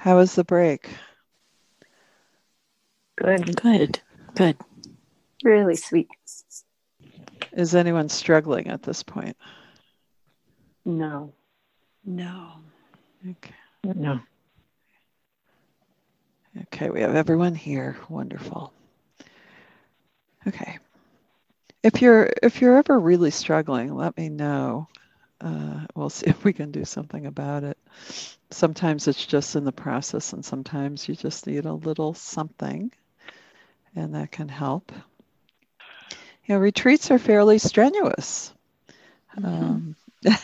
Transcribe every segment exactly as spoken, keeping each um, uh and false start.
How was the break? Good. Good, good. Really sweet. Is anyone struggling at this point? No. No. Okay. No. Okay, we have everyone here. Wonderful. Okay. If you're if you're ever really struggling, let me know. Uh, we'll see if we can do something about it. Sometimes it's just in the process, and sometimes you just need a little something, and that can help. You know, retreats are fairly strenuous. Mhm. Um,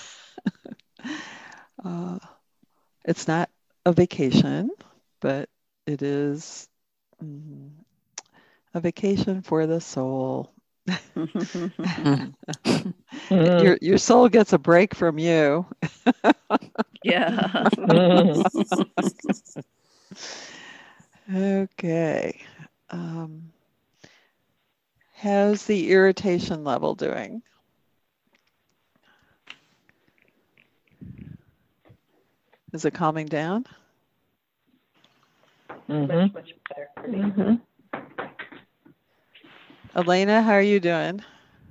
uh, it's not a vacation, but it is mm, a vacation for the soul. Your your soul gets a break from you. Yeah. Okay. Um, how's the irritation level doing? Is it calming down? Mm-hmm. Much, much better for me. Mm-hmm. Elena, how are you doing?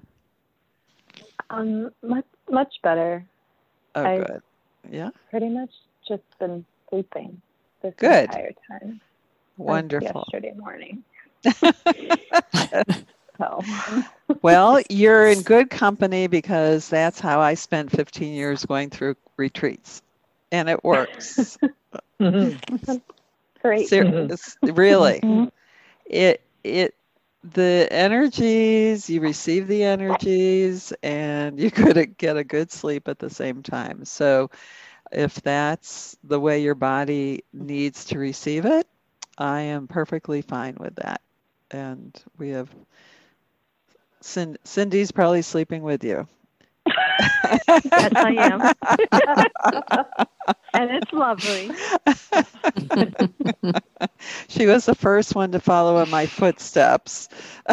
Um, much much better. Oh, I've good. Yeah, pretty much just been sleeping this good. entire time since Wonderful. yesterday morning. So, Well, you're in good company because that's how I spent fifteen years going through retreats, and it works. great. Ser- Mhm. it's- really, Mhm. it it the energies, you receive the energies, and you could get a good sleep at the same time. So if that's the way your body needs to receive it, I am perfectly fine with that. And we have Cin- Cindy's probably sleeping with you. Yes, I am. And it's lovely. She was the first one to follow in my footsteps.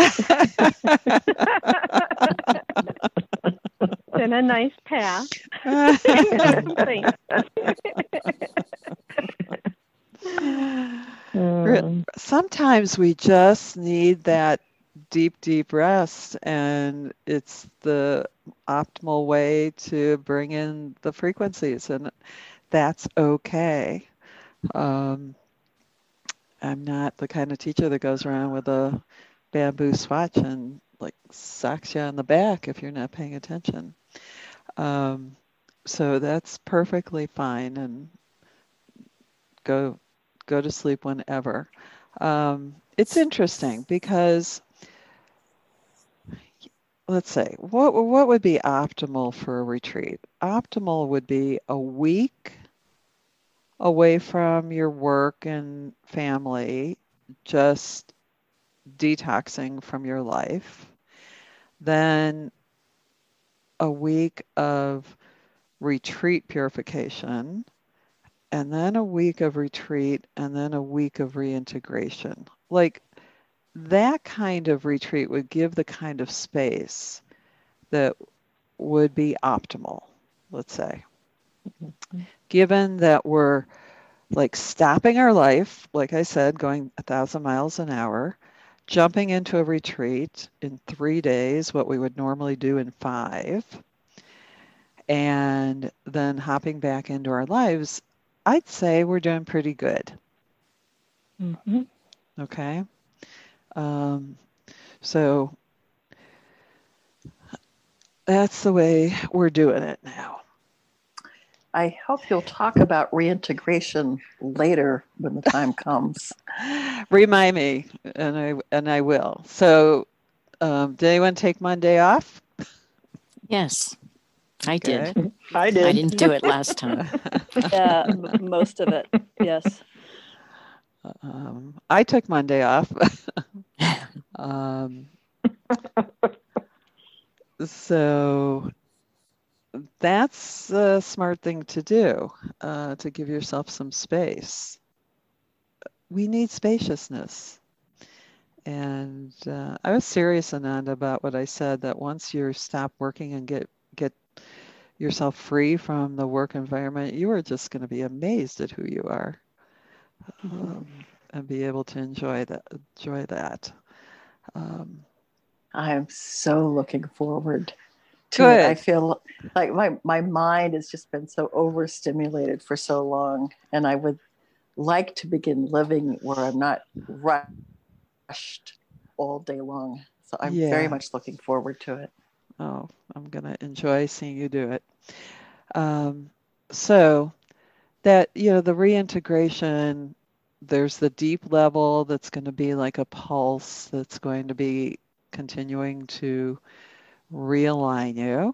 Been a nice path. Thanks. Re- Mm. Sometimes we just need that deep, deep rest, and it's the optimal way to bring in the frequencies, and that's okay. Um, I'm not the kind of teacher that goes around with a bamboo swatch and like socks you on the back if you're not paying attention. Um, so that's perfectly fine, and go go to sleep whenever. Um, it's interesting because let's say what what would be optimal for a retreat? Optimal would be a week away from your work and family, just detoxing from your life. Then a week of retreat purification, and then a week of retreat, and then a week of reintegration. Like that kind of retreat would give the kind of space that would be optimal, let's say. Given that we're like stopping our life, like I said, going a thousand miles an hour, jumping into a retreat in three days, what we would normally do in five, and then hopping back into our lives, I'd say we're doing pretty good. Mm-hmm. Okay. Um, so that's the way we're doing it now. I hope you'll talk about reintegration later when the time comes. Remind me, and I and I will. So, um, did anyone take Monday off? Yes, I Okay. did. I I did. didn't do it last time. Yeah, m- most of it. Yes. Um, I took Monday off. um, so that's a smart thing to do, uh, to give yourself some space. We need spaciousness. And uh, I was serious, Ananda, about what I said, that once you stop working and get get yourself free from the work environment, you are just going to be amazed at who you are. um, and be able to enjoy that. Enjoy that. Um, I'm so looking forward to Good. it. I feel like my, my mind has just been so overstimulated for so long, and I would like to begin living where I'm not rushed all day long. So I'm Yeah. very much looking forward to it. Oh, I'm going to enjoy seeing you do it. Um, so that, you know, the reintegration, there's the deep level that's going to be like a pulse that's going to be continuing to realign you.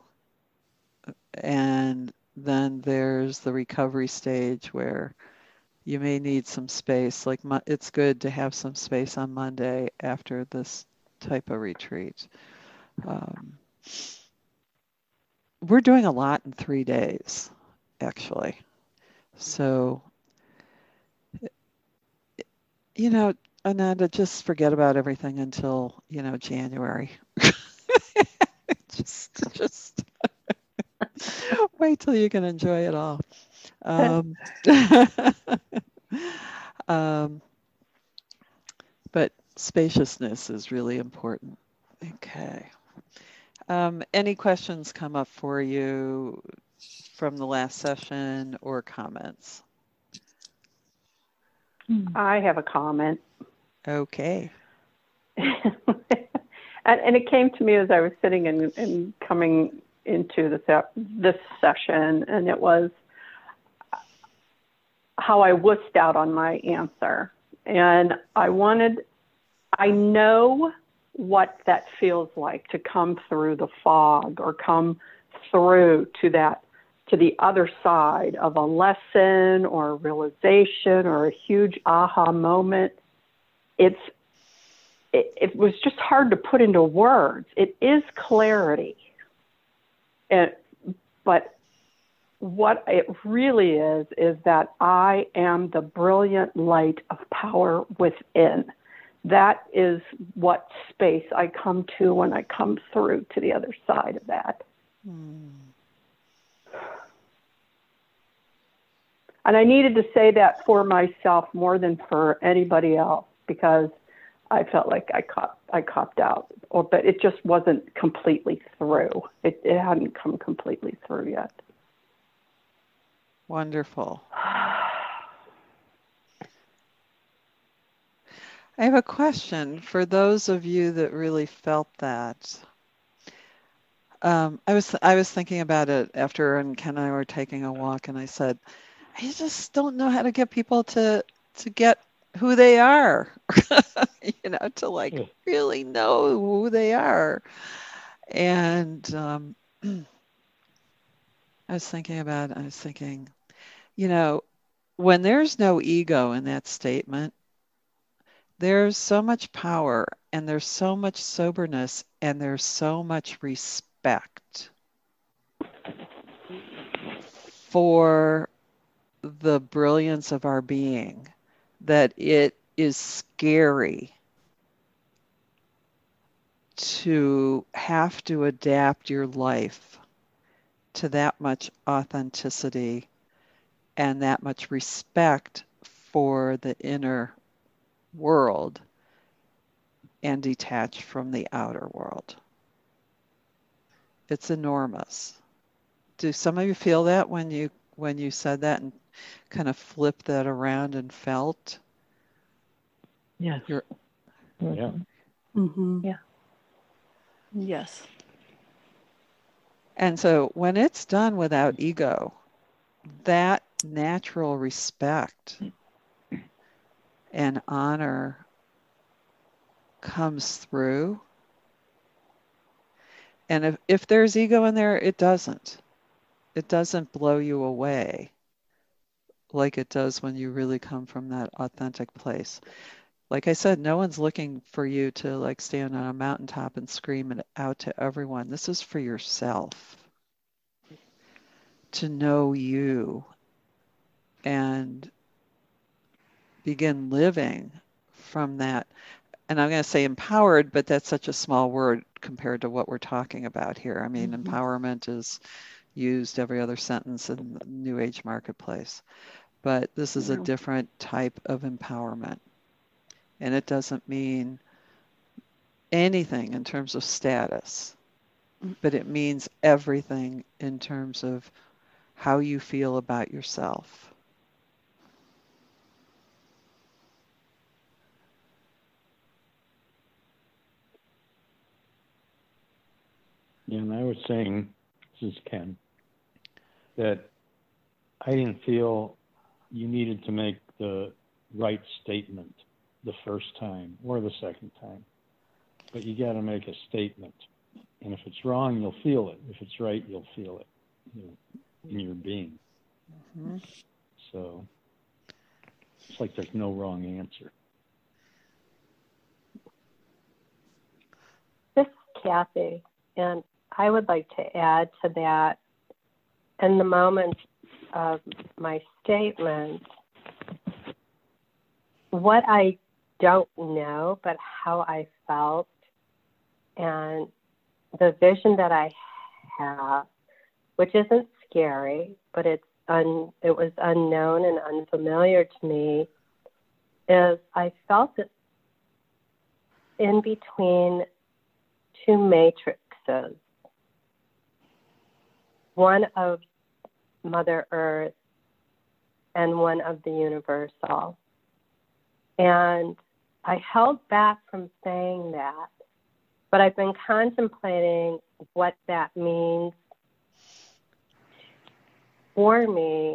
And then there's the recovery stage where you may need some space. Like mo- it's good to have some space on Monday after this type of retreat. Um, we're doing a lot in three days, actually. So, you know, Ananda, just forget about everything until, you know, January. just, just wait till you can enjoy it all. Um, um, but spaciousness is really important. Okay. Um, any questions come up for you from the last session or comments? I have a comment. Okay. and, and it came to me as I was sitting and, and coming into this, this session, and it was how I wussed out on my answer. And I wanted, I know what that feels like to come through the fog or come through to that, to the other side of a lesson or a realization or a huge aha moment. It's, it, it was just hard to put into words. It is clarity. And, but what it really is, is that I am the brilliant light of power within. That is what space I come to when I come through to the other side of that. Hmm. And I needed to say that for myself more than for anybody else, because I felt like I cop, I copped out, or, but it just wasn't completely through. It, it hadn't come completely through yet. Wonderful. I have a question for those of you that really felt that. Um, I was I was thinking about it after and Ken and I were taking a walk, and I said, I just don't know how to get people to to get who they are, you know, to like Yeah. really know who they are. And um, I was thinking about, I was thinking, you know, when there's no ego in that statement, there's so much power and there's so much soberness and there's so much respect for the brilliance of our being that it is scary to have to adapt your life to that much authenticity and that much respect for the inner world and detach from the outer world. It's enormous. Do some of you feel that when you when you said that and kind of flipped that around and felt? Yes. You're, Yeah. Mm-hmm. Yeah. Yes. and so when it's done without ego, that natural respect and honor comes through. And if, if there's ego in there, it doesn't. It doesn't blow you away like it does when you really come from that authentic place. Like I said, no one's looking for you to like stand on a mountaintop and scream it out to everyone. This is for yourself, to know you and begin living from that. And I'm going to say empowered, but that's such a small word compared to what we're talking about here. I mean, Mhm. empowerment is used every other sentence in the New Age marketplace. but this is a Yeah. different type of empowerment. And it doesn't mean anything in terms of status, but it means everything in terms of how you feel about yourself. Yeah, and I was saying, this is Ken, that I didn't feel you needed to make the right statement the first time or the second time, but you got to make a statement. And if it's wrong, you'll feel it. If it's right, you'll feel it, you know, in your being. Mm-hmm. So it's like there's no wrong answer. This is Kathy, and I would like to add to that, in the moment of my statement, what I don't know, but how I felt, and the vision that I have, which isn't scary, but it's un, it was unknown and unfamiliar to me, is I felt it in between two matrices, one of Mother Earth and one of the universal. And I held back from saying that, but I've been contemplating what that means for me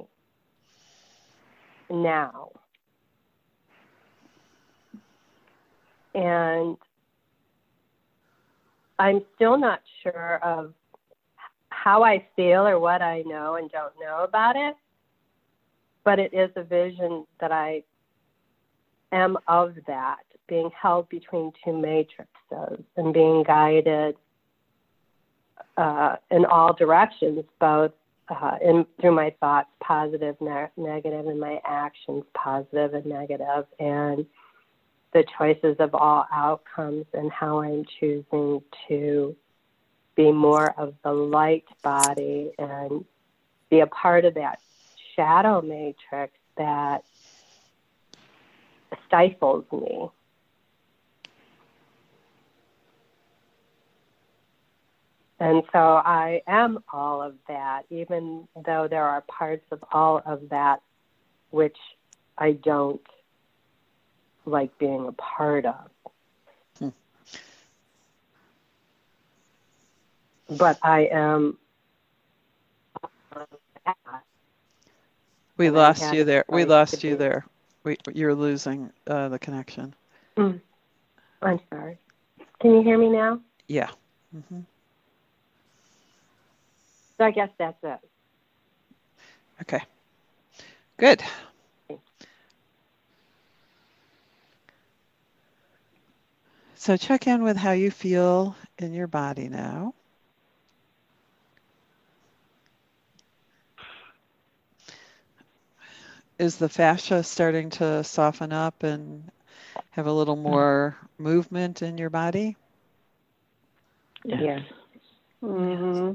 now. And I'm still not sure of how I feel or what I know and don't know about it, but it is a vision that I am of that, being held between two matrices and being guided uh, in all directions, both uh, in, through my thoughts, positive, ne- negative, and my actions, positive and negative, and the choices of all outcomes and how I'm choosing to be more of the light body and be a part of that shadow matrix that stifles me. And so I am all of that, even though there are parts of all of that which I don't like being a part of. Hmm. But I am. We lost you there. We lost you there. We, you're losing uh, the connection. Mm. I'm sorry. Can you hear me now? Yeah. Mm-hmm. So I guess that's it. Okay. Good. So check in with how you feel in your body now. Is the fascia starting to soften up and have a little more movement in your body? Yes. yes. Mm-hmm.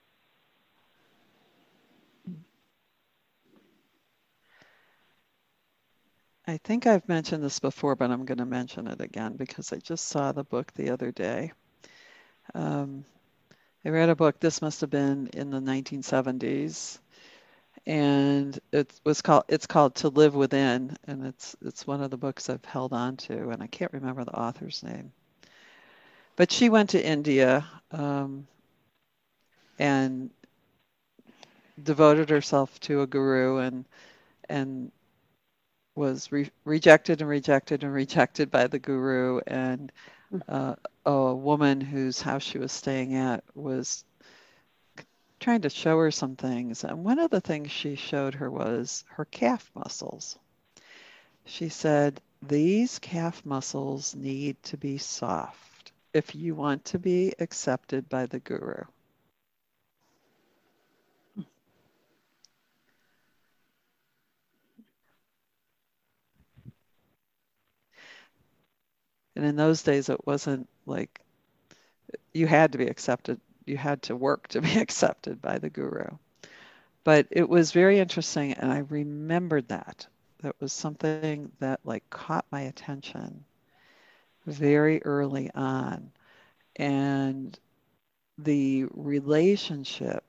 I think I've mentioned this before, but I'm going to mention it again because I just saw the book the other day. Um, I read a book, this must have been in the nineteen seventies, and it was called it's called To Live Within, and it's it's one of the books I've held on to, and I can't remember the author's name. But she went to India um, and devoted herself to a guru, and and was re- rejected and rejected and rejected by the guru, and uh, a woman whose house she was staying at was trying to show her some things, and one of the things she showed her was her calf muscles. She said, these calf muscles need to be soft if you want to be accepted by the guru. And in those days, it wasn't like you had to be accepted. You had to work to be accepted by the guru. But it was very interesting, and I remembered that. That was something that like caught my attention very early on. And the relationship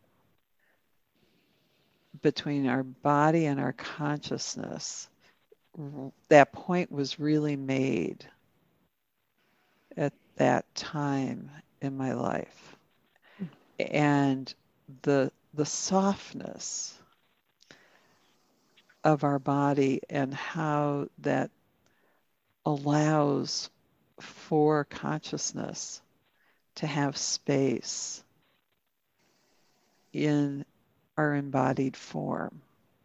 between our body and our consciousness, that point was really made at that time in my life. And the the softness of our body and how that allows for consciousness to have space in our embodied form.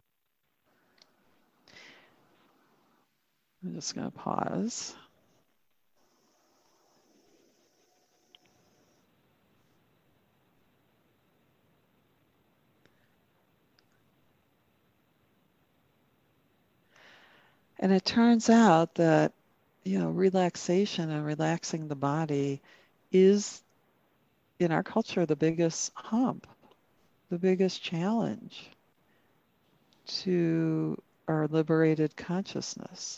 I'm just going to pause. And it turns out that, you know, relaxation and relaxing the body is, in our culture, the biggest hump, the biggest challenge to our liberated consciousness.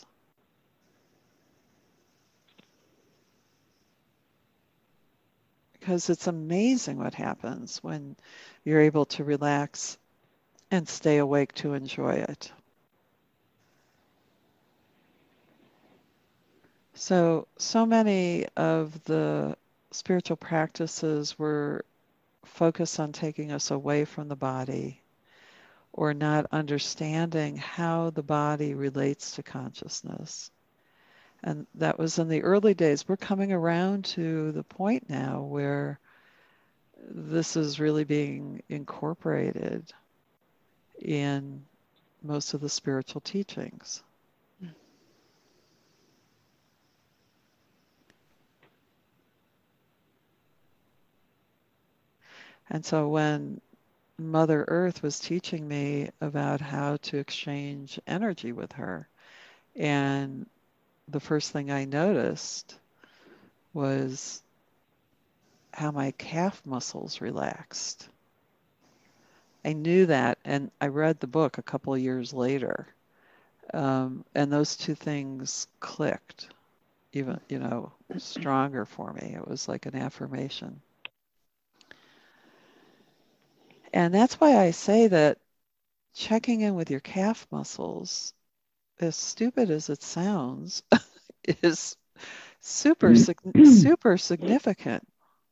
Because it's amazing what happens when you're able to relax and stay awake to enjoy it. So, so many of the spiritual practices were focused on taking us away from the body or not understanding how the body relates to consciousness. And that was in the early days. We're coming around to the point now where this is really being incorporated in most of the spiritual teachings. And so when Mother Earth was teaching me about how to exchange energy with her, and the first thing I noticed was how my calf muscles relaxed. I knew that, and I read the book a couple of years later, um, and those two things clicked, even, you know, stronger for me. It was like an affirmation. And that's why I say that checking in with your calf muscles, as stupid as it sounds, is super, super significant.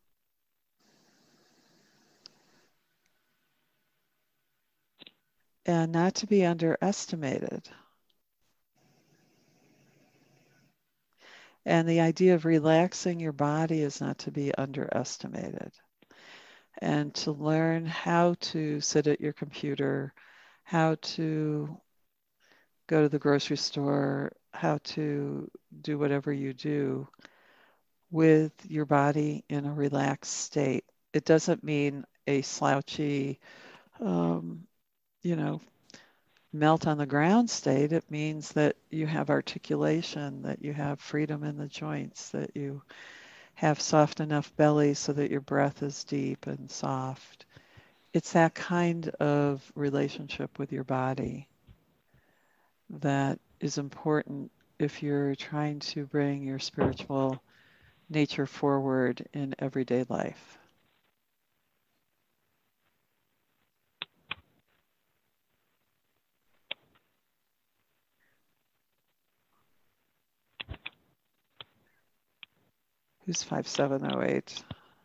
And not to be underestimated. And the idea of relaxing your body is not to be underestimated. And to learn how to sit at your computer, how to go to the grocery store, how to do whatever you do with your body in a relaxed state. It doesn't mean a slouchy, um, you know, melt on the ground state. It means that you have articulation, that you have freedom in the joints, that you have soft enough belly so that your breath is deep and soft. It's that kind of relationship with your body that is important if you're trying to bring your spiritual nature forward in everyday life. Who's five seven oh eight?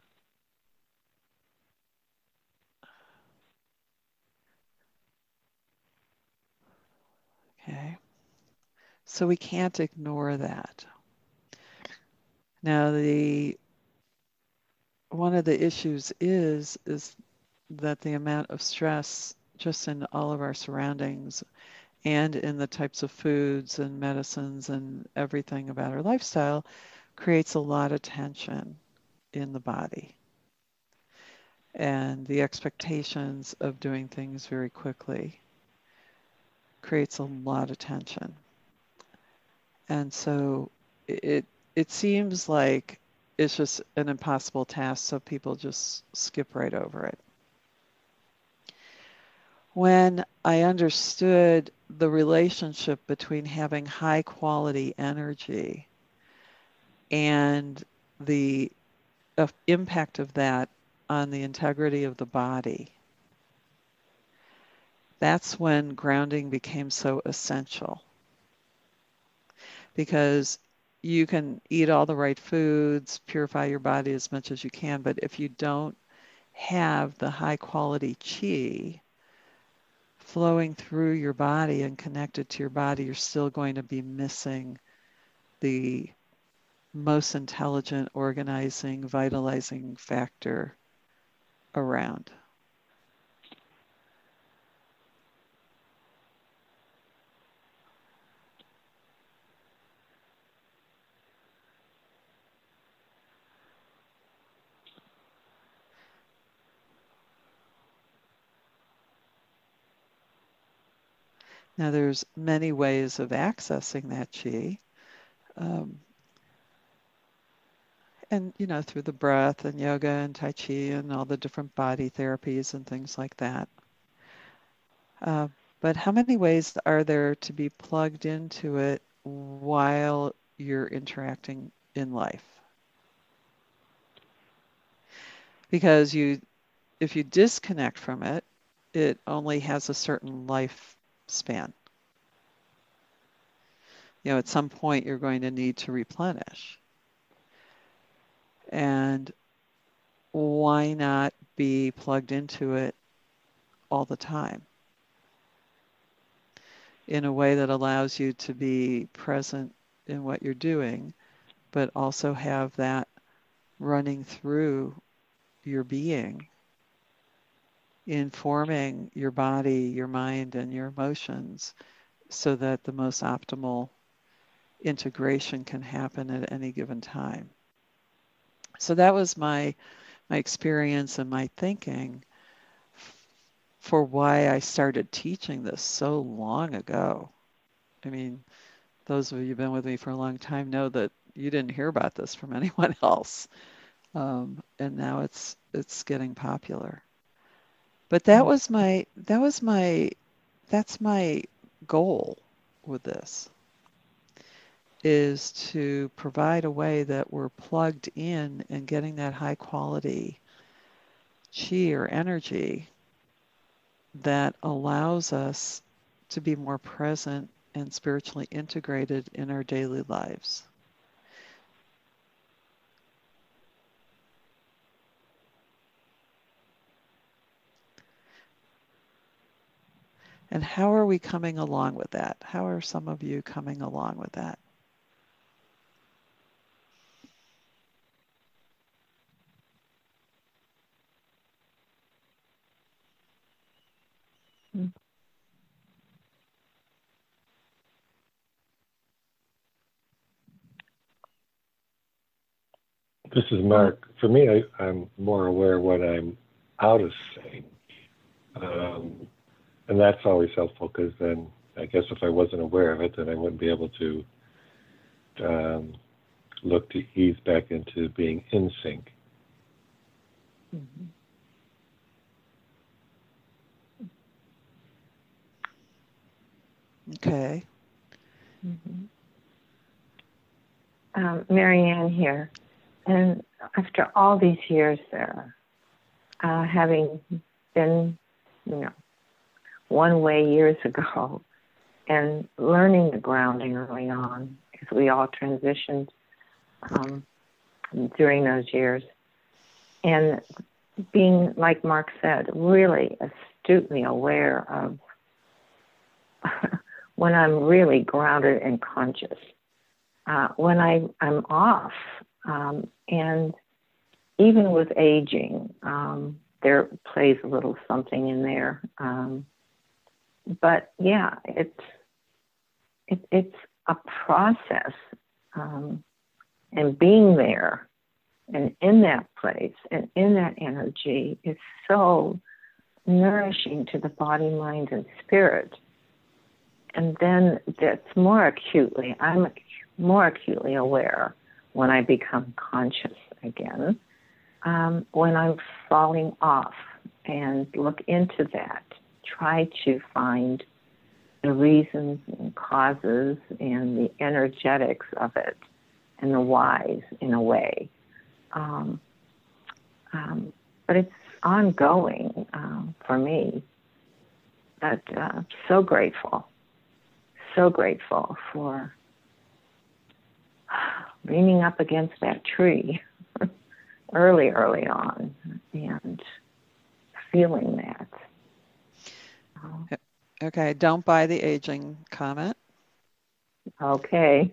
Okay. So we can't ignore that. Now, the one of the issues is is that the amount of stress just in all of our surroundings and in the types of foods and medicines and everything about our lifestyle creates a lot of tension in the body. And the expectations of doing things very quickly creates a lot of tension. And so it it seems like it's just an impossible task, so people just skip right over it. when I understood the relationship between having high quality energy and the uh, impact of that on the integrity of the body, that's when grounding became so essential. Because you can eat all the right foods, purify your body as much as you can, but if you don't have the high quality chi flowing through your body and connected to your body, you're still going to be missing the most intelligent, organizing, vitalizing factor around. Now, there's many ways of accessing that chi. Um, and, you know, through the breath and yoga and Tai Chi and all the different body therapies and things like that. Uh, but how many ways are there to be plugged into it while you're interacting in life? Because you, if you disconnect from it, it only has a certain lifespan. You know, at some point you're going to need to replenish. And why not be plugged into it all the time in a way that allows you to be present in what you're doing, but also have that running through your being, informing your body, your mind, and your emotions so that the most optimal integration can happen at any given time. So that was my my experience and my thinking for why I started teaching this so long ago. I mean, those of you who've been with me for a long time know that you didn't hear about this from anyone else. Um, and now it's it's getting popular. But that was my that was my that's my goal with this, is to provide a way that we're plugged in and getting that high quality chi or energy that allows us to be more present and spiritually integrated in our daily lives. And how are we coming along with that? How are some of you coming along with that? This is Mark. For me, I, I'm more aware of what I'm out of sync. Um, and that's always helpful, because then I guess if I wasn't aware of it, then I wouldn't be able to um, look to ease back into being in sync. Mm-hmm. Okay. Mm-hmm. Um, Marianne here. And after all these years there, uh, having been, you know, one way years ago, and learning the grounding early on, as we all transitioned um, during those years, and being, like Mark said, really astutely aware of when I'm really grounded and conscious, uh, when I, I'm off, um, and even with aging, um, there plays a little something in there. Um, but yeah, it's it, it's a process, um, and being there and in that place and in that energy is so nourishing to the body, mind, and spirit. And then that's more acutely, I'm more acutely aware when I become conscious again, um, when I'm falling off, and look into that try to find the reasons and causes and the energetics of it and the whys in a way. Um, um, but it's ongoing um, for me. But uh, so grateful, so grateful for leaning up against that tree early, early on and feeling that. Um, Okay, don't buy the aging comment. okay.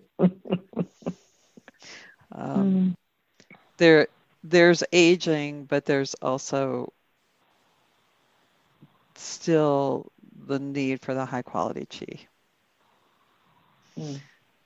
um, there, there's aging, but there's also still the need for the high quality chi. Mm.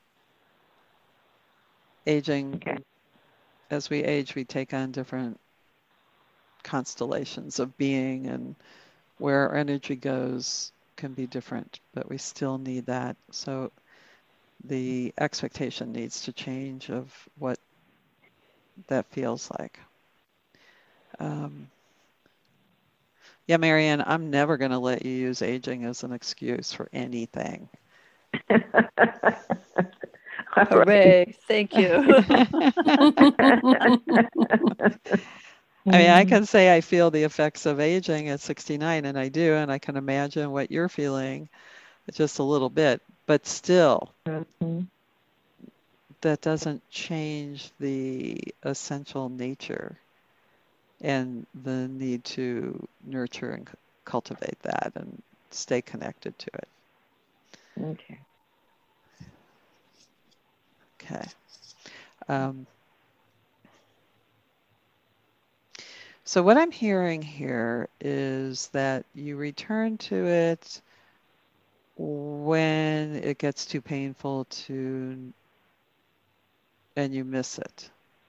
Aging, Okay. as we age, we take on different constellations of being, and where our energy goes can be different, but we still need that. So the expectation needs to change of what that feels like. Um, yeah, Marianne, I'm never going to let you use aging as an excuse for anything. Hooray, thank you. I mean, I can say I feel the effects of aging at sixty-nine, and I do, and I can imagine what you're feeling just a little bit, but still, Mm-hmm. that doesn't change the essential nature and the need to nurture and cultivate that and stay connected to it. Okay. Okay. Um, so what I'm hearing here is that you return to it when it gets too painful to, and you miss it,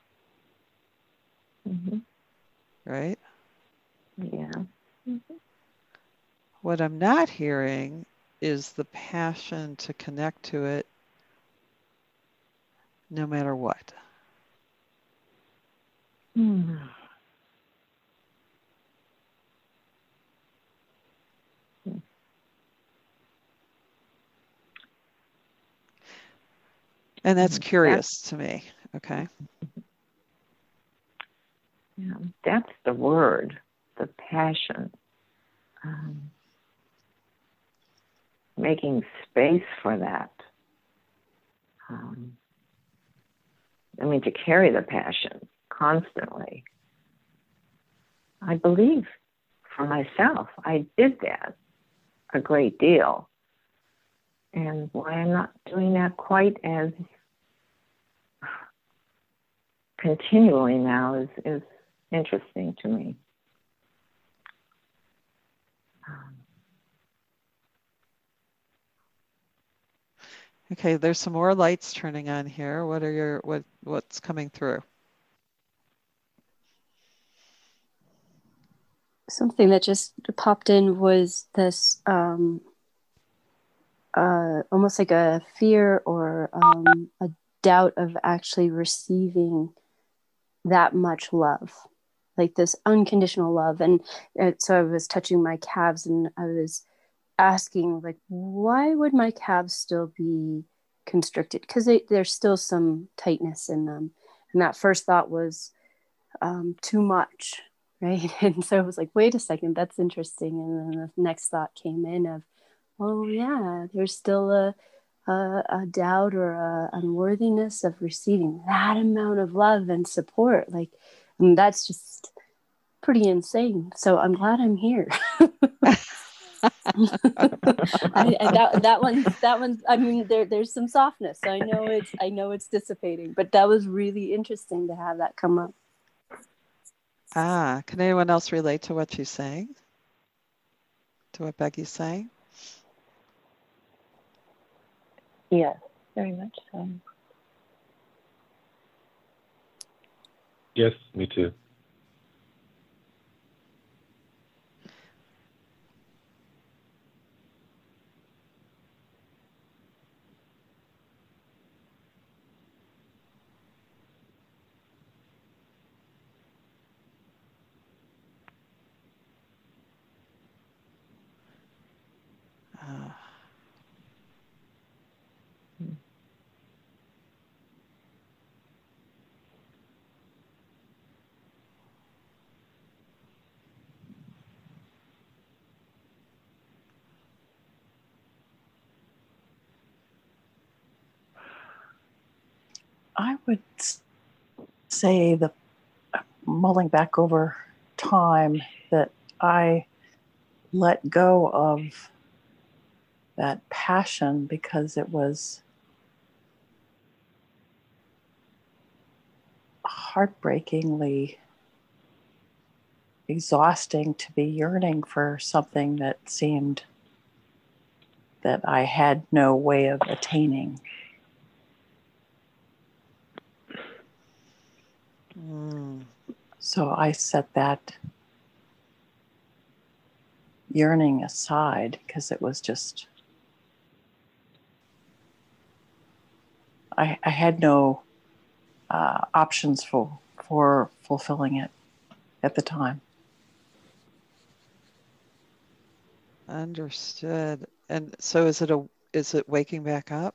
Mm-hmm. right? Yeah. Mm-hmm. What I'm not hearing is the passion to connect to it no matter what. Mm. And that's Mm. curious to me, okay? Yeah, that's the word, the passion. Um, making space for that. Um, I mean, to carry the passion constantly. I believe for myself, I did that a great deal. And why I'm not doing that quite as continually now is, is interesting to me. Um, Okay, there's some more lights turning on here. What are your what what's coming through? Something that just popped in was this um, uh, almost like a fear or um, a doubt of actually receiving that much love, like this unconditional love. And uh, so I was touching my calves and I was asking, like, why would my calves still be constricted? Because there's still some tightness in them. And that first thought was um, too much, right? And so I was like, wait a second, that's interesting. And then the next thought came in of, oh yeah, there's still a a, a doubt or a unworthiness of receiving that amount of love and support. Like, and that's just pretty insane. So I'm glad I'm here. I, I, that that one that one I mean there there's some softness. So I know it's I know it's dissipating, but that was really interesting to have that come up. Ah, can anyone else relate to what she's saying? To what Becky's saying? yes, very much so. Yes, me too. I would say that, mulling back over time, that I let go of that passion because it was heartbreakingly exhausting to be yearning for something that seemed that I had no way of attaining. Mm. So I set that yearning aside because it was just, I, I had no uh, options for, for fulfilling it at the time. Understood. And so is it a is it waking back up?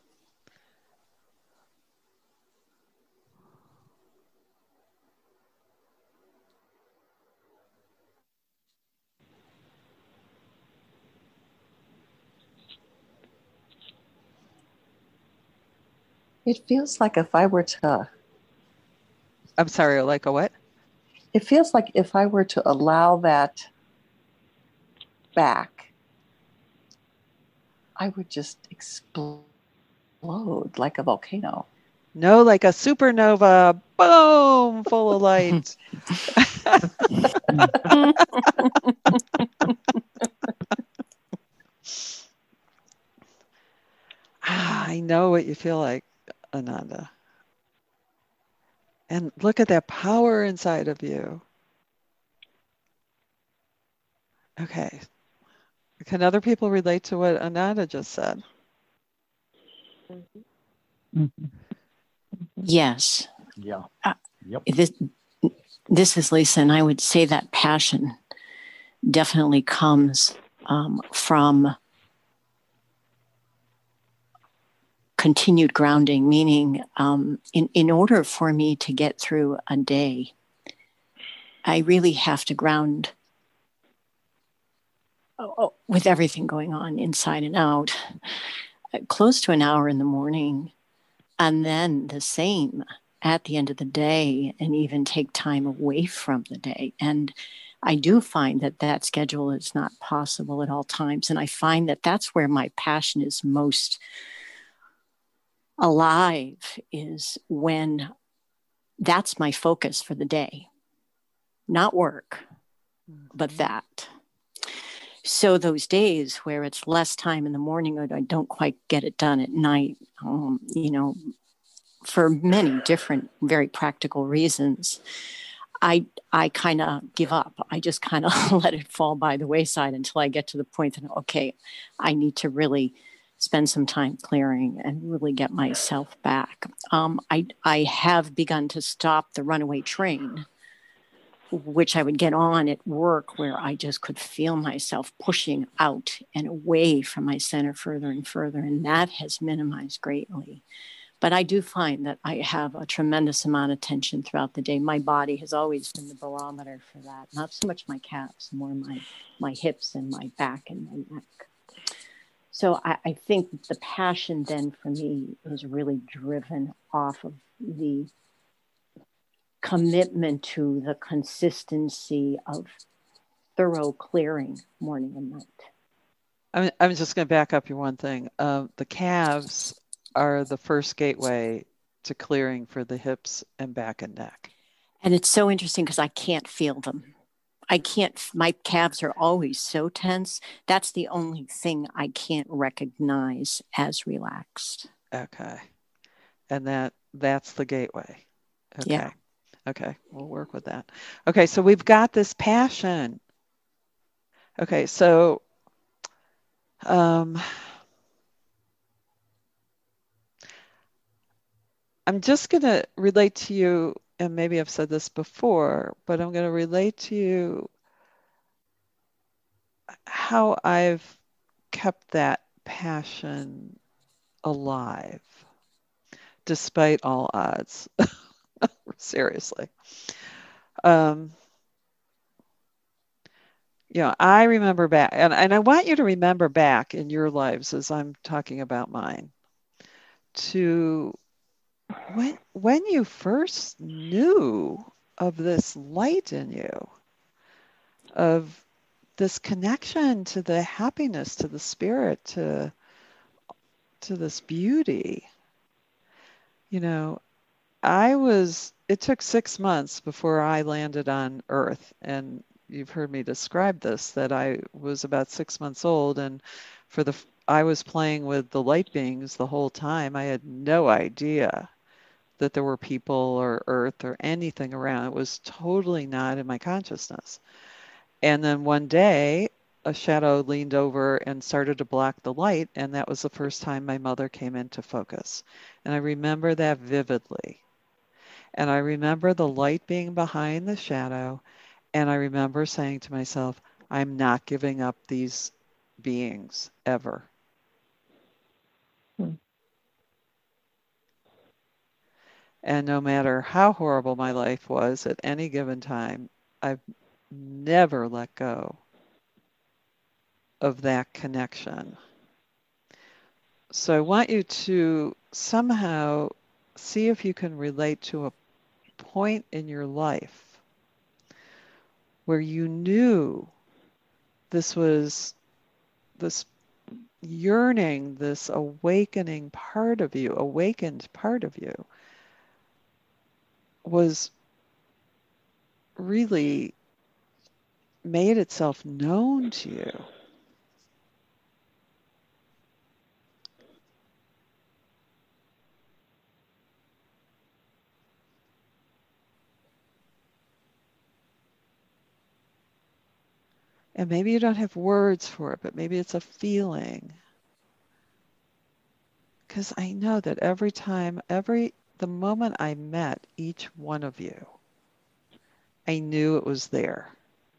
It feels like if I were to, I'm sorry, like a what? it feels like if I were to allow that back, I would just explode like a volcano. No, like a supernova, boom, full of light. I know what you feel like, Ananda. And look at that power inside of you. Okay. Can other people relate to what Ananda just said? Yes. Yeah. Uh, Yep. This, this is Lisa, and I would say that passion definitely comes um, from continued grounding, meaning um, in, in order for me to get through a day, I really have to ground oh, with everything going on inside and out, close to an hour in the morning, and then the same at the end of the day, and even take time away from the day. And I do find that that schedule is not possible at all times. And I find that that's where my passion is most alive, is when that's my focus for the day, not work, but that. So those days where it's less time in the morning, or I don't quite get it done at night, um, you know, for many different, very practical reasons, I I kind of give up. I just kind of let it fall by the wayside until I get to the point that, okay, I need to really spend some time clearing and really get myself back. Um, I, I have begun to stop the runaway train, which I would get on at work, where I just could feel myself pushing out and away from my center further and further. And that has minimized greatly. But I do find that I have a tremendous amount of tension throughout the day. My body has always been the barometer for that. Not so much my calves, more my, my hips and my back and my neck. So I, I think the passion then for me is really driven off of the commitment to the consistency of thorough clearing morning and night. I'm, I'm just going to back up your one thing. Um, the calves are the first gateway to clearing for the hips and back and neck. And it's so interesting because I can't feel them. I can't, my calves are always so tense. That's the only thing I can't recognize as relaxed. Okay. And that that's the gateway. Okay. Yeah. Okay. We'll work with that. Okay. So we've got this passion. Okay. So, um, I'm just going to relate to you, and maybe I've said this before, but I'm going to relate to you how I've kept that passion alive despite all odds. Seriously. Um, you know, I remember back, and, and I want you to remember back in your lives as I'm talking about mine, to when when you first knew of this light in you, of this connection to the happiness, to the spirit, to to this beauty, you know, I was, it took six months before I landed on Earth. And you've heard me describe this, that I was about six months old. And for the, I was playing with the light beings the whole time. I had no idea that there were people or Earth or anything around. It was totally not in my consciousness. And then one day, a shadow leaned over and started to block the light. And that was the first time my mother came into focus. And I remember that vividly. And I remember the light being behind the shadow. And I remember saying to myself, I'm not giving up these beings ever. Hmm. And no matter how horrible my life was at any given time, I've never let go of that connection. So I want you to somehow see if you can relate to a point in your life where you knew this was this yearning, this awakening part of you, awakened part of you, was really made itself known to you. And maybe you don't have words for it, but maybe it's a feeling. Because I know that every time, every, the moment I met each one of you, I knew it was there.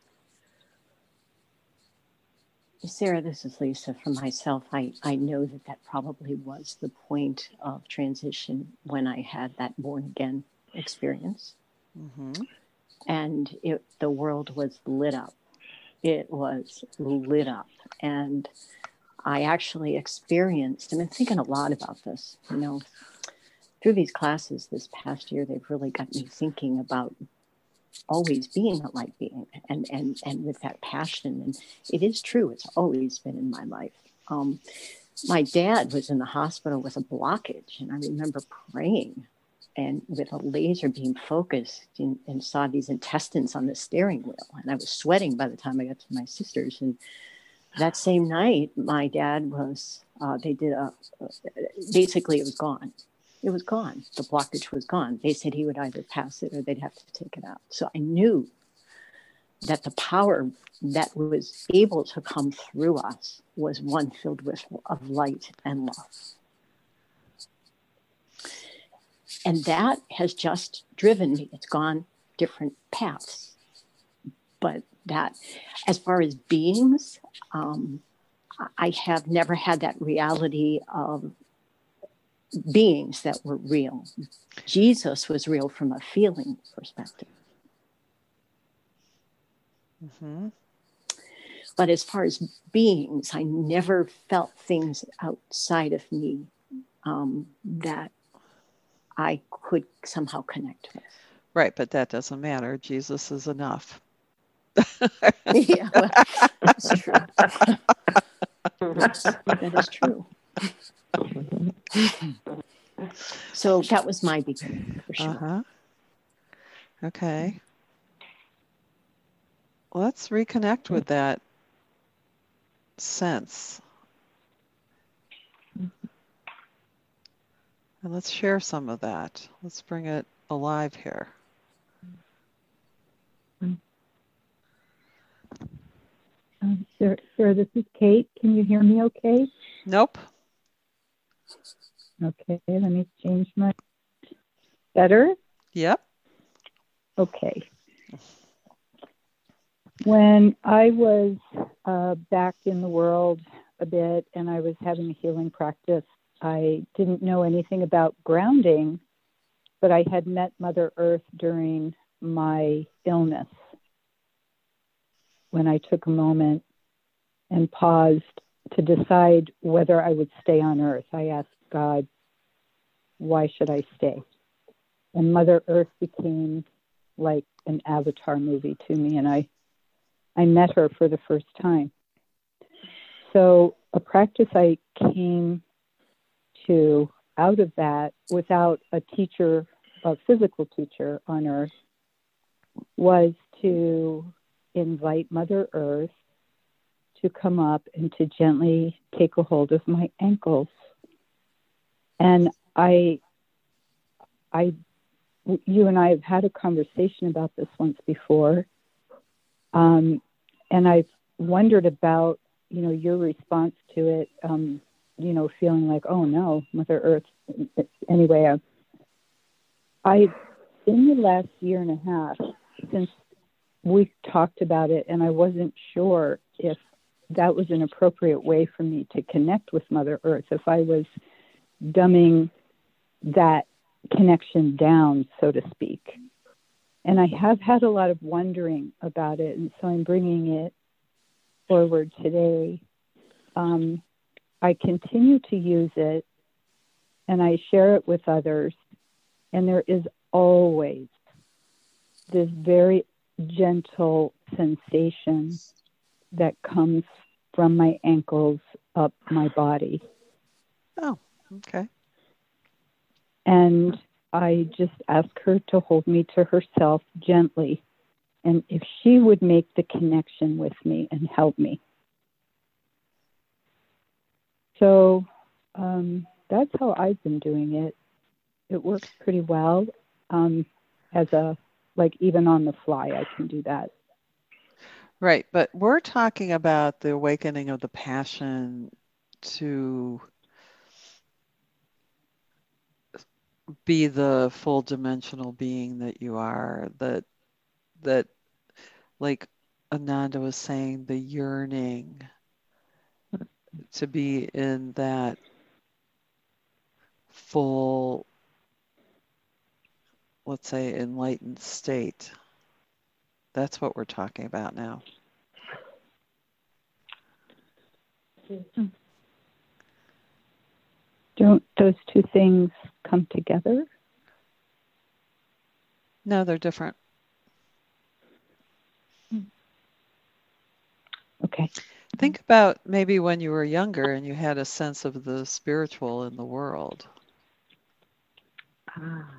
Sarah, this is Lisa. For myself, I, I know that that probably was the point of transition when I had that born again experience. Mm-hmm. And it, the world was lit up. It was lit up. And I actually experienced, I've been thinking a lot about this, you know, through these classes this past year, they've really got me thinking about always being a light being and, and, and with that passion. And it is true, it's always been in my life. Um, my dad was in the hospital with a blockage, and I remember praying and with a laser beam focused in, and saw these intestines on the steering wheel. And I was sweating by the time I got to my sister's. And that same night, my dad was, uh, they did a, basically it was gone. It was gone. The blockage was gone. They said he would either pass it or they'd have to take it out. So I knew that the power that was able to come through us was one filled with of light and love. And that has just driven me. It's gone different paths. But that, as far as beings, um, I have never had that reality of beings that were real. Jesus was real from a feeling perspective. Mm-hmm. But as far as beings, I never felt things outside of me um, that I could somehow connect with. Right, but that doesn't matter. Jesus is enough. Yeah, well, that's true. That is true. So that was my beginning, for sure. Uh-huh. Okay. Let's reconnect with that sense. And let's share some of that. Let's bring it alive here. Um, Sarah, Sarah, this is Kate. Can you hear me okay? Nope. Okay, let me change my... Better? Yep. Okay. When I was uh, back in the world a bit and I was having a healing practice, I didn't know anything about grounding, but I had met Mother Earth during my illness. When I took a moment and paused to decide whether I would stay on Earth, I asked God, why should I stay? and Mother Earth became like an Avatar movie to me, and I, I met her for the first time. So a practice I came to out of that without a teacher, a physical teacher on Earth, was to invite Mother Earth to come up and to gently take a hold of my ankles. And I, I, you and I have had a conversation about this once before. Um, and I've wondered about, you know, your response to it, um, you know, feeling like, oh no, Mother Earth. Anyway, I, I, in the last year and a half, since we talked about it, and I wasn't sure if that was an appropriate way for me to connect with Mother Earth, if I was dumbing that connection down, so to speak. And I have had a lot of wondering about it, and so I'm bringing it forward today. Um, I continue to use it, and I share it with others, and there is always this very gentle sensation that comes from my ankles up my body. Oh, okay. And I just ask her to hold me to herself gently, and if she would make the connection with me and help me. So um, that's how I've been doing it. It works pretty well. Um, as a, like even on the fly, I can do that. Right, but we're talking about the awakening of the passion to be the full dimensional being that you are, that that like Ananda was saying, the yearning to be in that full, let's say, enlightened state. That's what we're talking about now. Don't those two things come together? No, they're different. Okay. Think about maybe when you were younger and you had a sense of the spiritual in the world. Ah.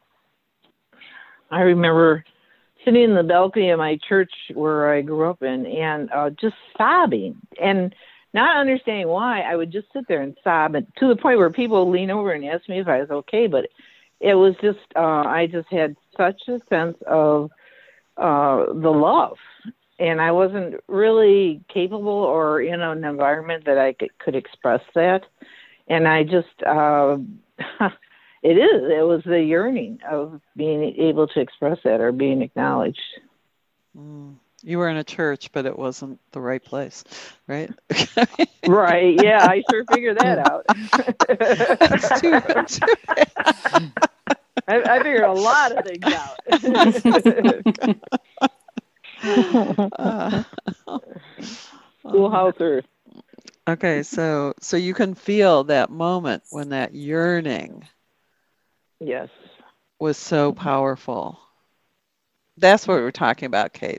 I remember sitting in the balcony of my church where I grew up in and uh, just sobbing and not understanding why. I would just sit there and sob, and to the point where people lean over and ask me if I was okay. But it was just, uh, I just had such a sense of uh, the love. And I wasn't really capable or in an environment that I could, could express that. And I just, uh, it is, it was the yearning of being able to express that or being acknowledged. Mm. You were in a church, but it wasn't the right place, right? Right. Yeah, I sure figured that out. That's too, too bad. I, I figured a lot of things out. uh, Schoolhouse Earth. Okay, so so you can feel that moment when that yearning, yes, was so powerful. That's what we're talking about, Kate.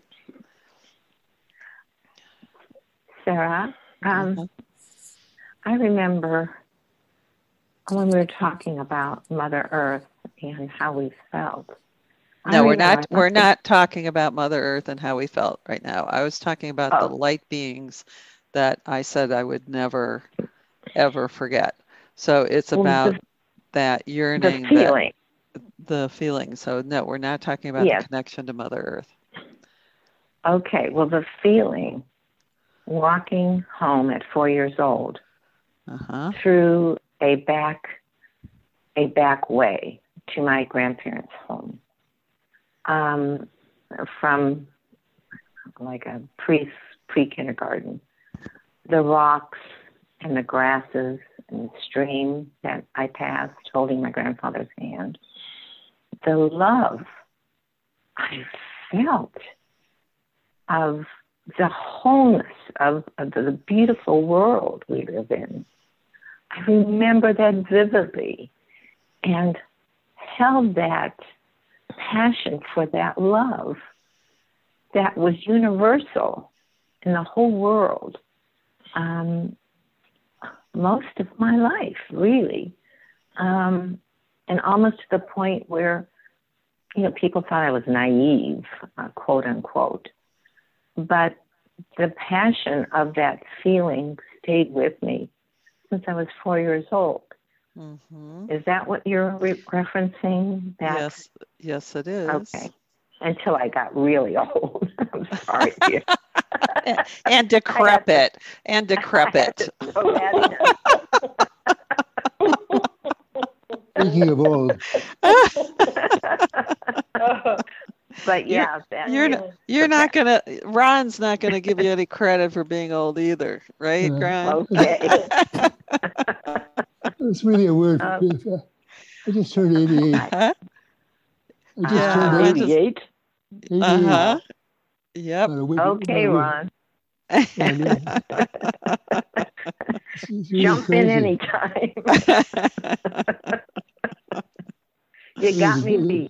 Sarah, um, mm-hmm. I remember when we were talking about Mother Earth and how we felt. No, we're not. We're not talking about Mother Earth and how we felt right now. I was talking about oh. the light beings that I said I would never, ever forget. So it's well, about the, that yearning, the feeling. That, the feeling. So no, we're not talking about yes. the connection to Mother Earth. Okay. Well, the feeling, walking home at four years old uh-huh. through a back, a back way to my grandparents' home. Um, from like a pre pre kindergarten, the rocks and the grasses and the stream that I passed, holding my grandfather's hand, the love I felt of the wholeness of, of the beautiful world we live in. I remember that vividly, and held that passion for that love that was universal in the whole world um, most of my life, really. Um, and almost to the point where, you know, people thought I was naive, uh, quote unquote. But the passion of that feeling stayed with me since I was four years old. Mm-hmm. Is that what you're re- referencing? That? Yes, yes, it is. Okay. Until I got really old. I'm sorry. Dear. and, and decrepit. And decrepit. Speaking of old. But yeah, you're, that, you're, you not, know, you're not going to, Ron's not going to give you any credit for being old either, right, Uh, Ron? Okay. It's really a word. Um, I just turned eighty-eight. Huh? I just Yeah, turned Ron eighty, just- eighty-eight? eighty-eight. Uh-huh. Yep. About a week- okay, about a week. Ron. And, uh, it's- it's really Jump in crazy. anytime. You got me beat.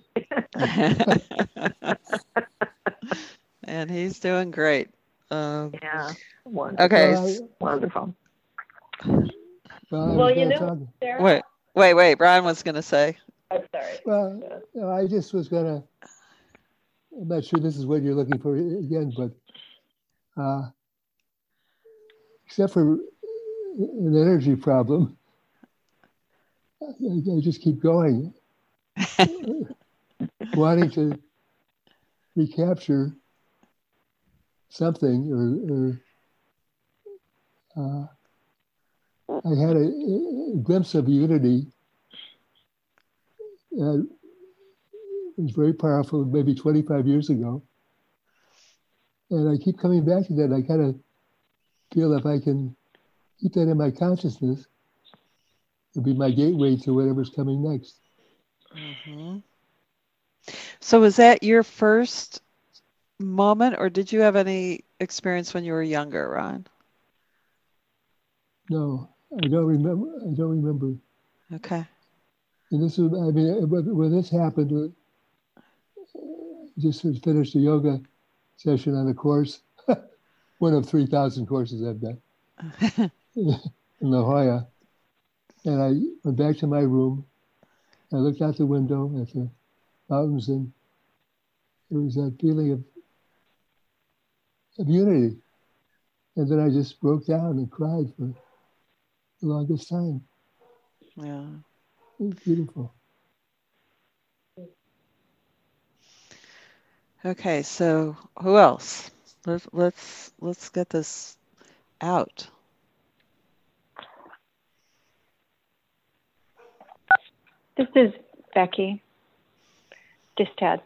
And he's doing great. Um, Yeah. Wonderful. okay. Well, Wonderful. Well, I Well, was you gonna know, talk- Sarah. Wait, wait, wait. Ron was going to say. I'm sorry. Well, you know, I just was gonna. I'm not sure this is what you're looking for again, but uh, except for an energy problem, I, I just keep going, wanting to recapture something, or, or uh, I had a, a glimpse of unity. Uh, it was very powerful, maybe twenty-five years ago. And I keep coming back to that. I kind of feel if I can keep that in my consciousness, it'll be my gateway to whatever's coming next. Mm-hmm. So was that your first moment, or did you have any experience when you were younger, Ron? No, I don't remember. I don't remember. Okay. And this was, I mean, when when this happened, uh, just finished a yoga session on a course, one of three thousand courses I've done in La Jolla. And I went back to my room. I looked out the window at the mountains, and there was that feeling of, of unity. And then I just broke down and cried for the longest time. Yeah. It was beautiful. Okay, so who else? Let's let's let's get this out. This is Becky Distad.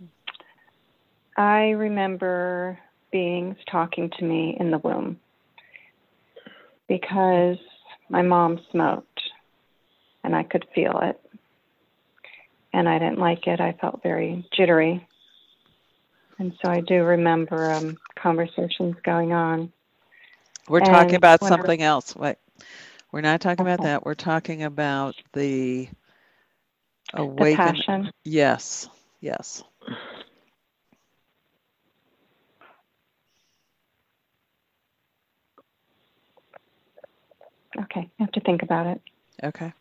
I remember beings talking to me in the womb because my mom smoked and I could feel it. And I didn't like it. I felt very jittery. And so I do remember um, conversations going on. We're And talking about when I- something else. Wait, we're not talking about Okay. that. We're talking about the The awaken. passion. Yes, yes. Okay, I have to think about it. Okay.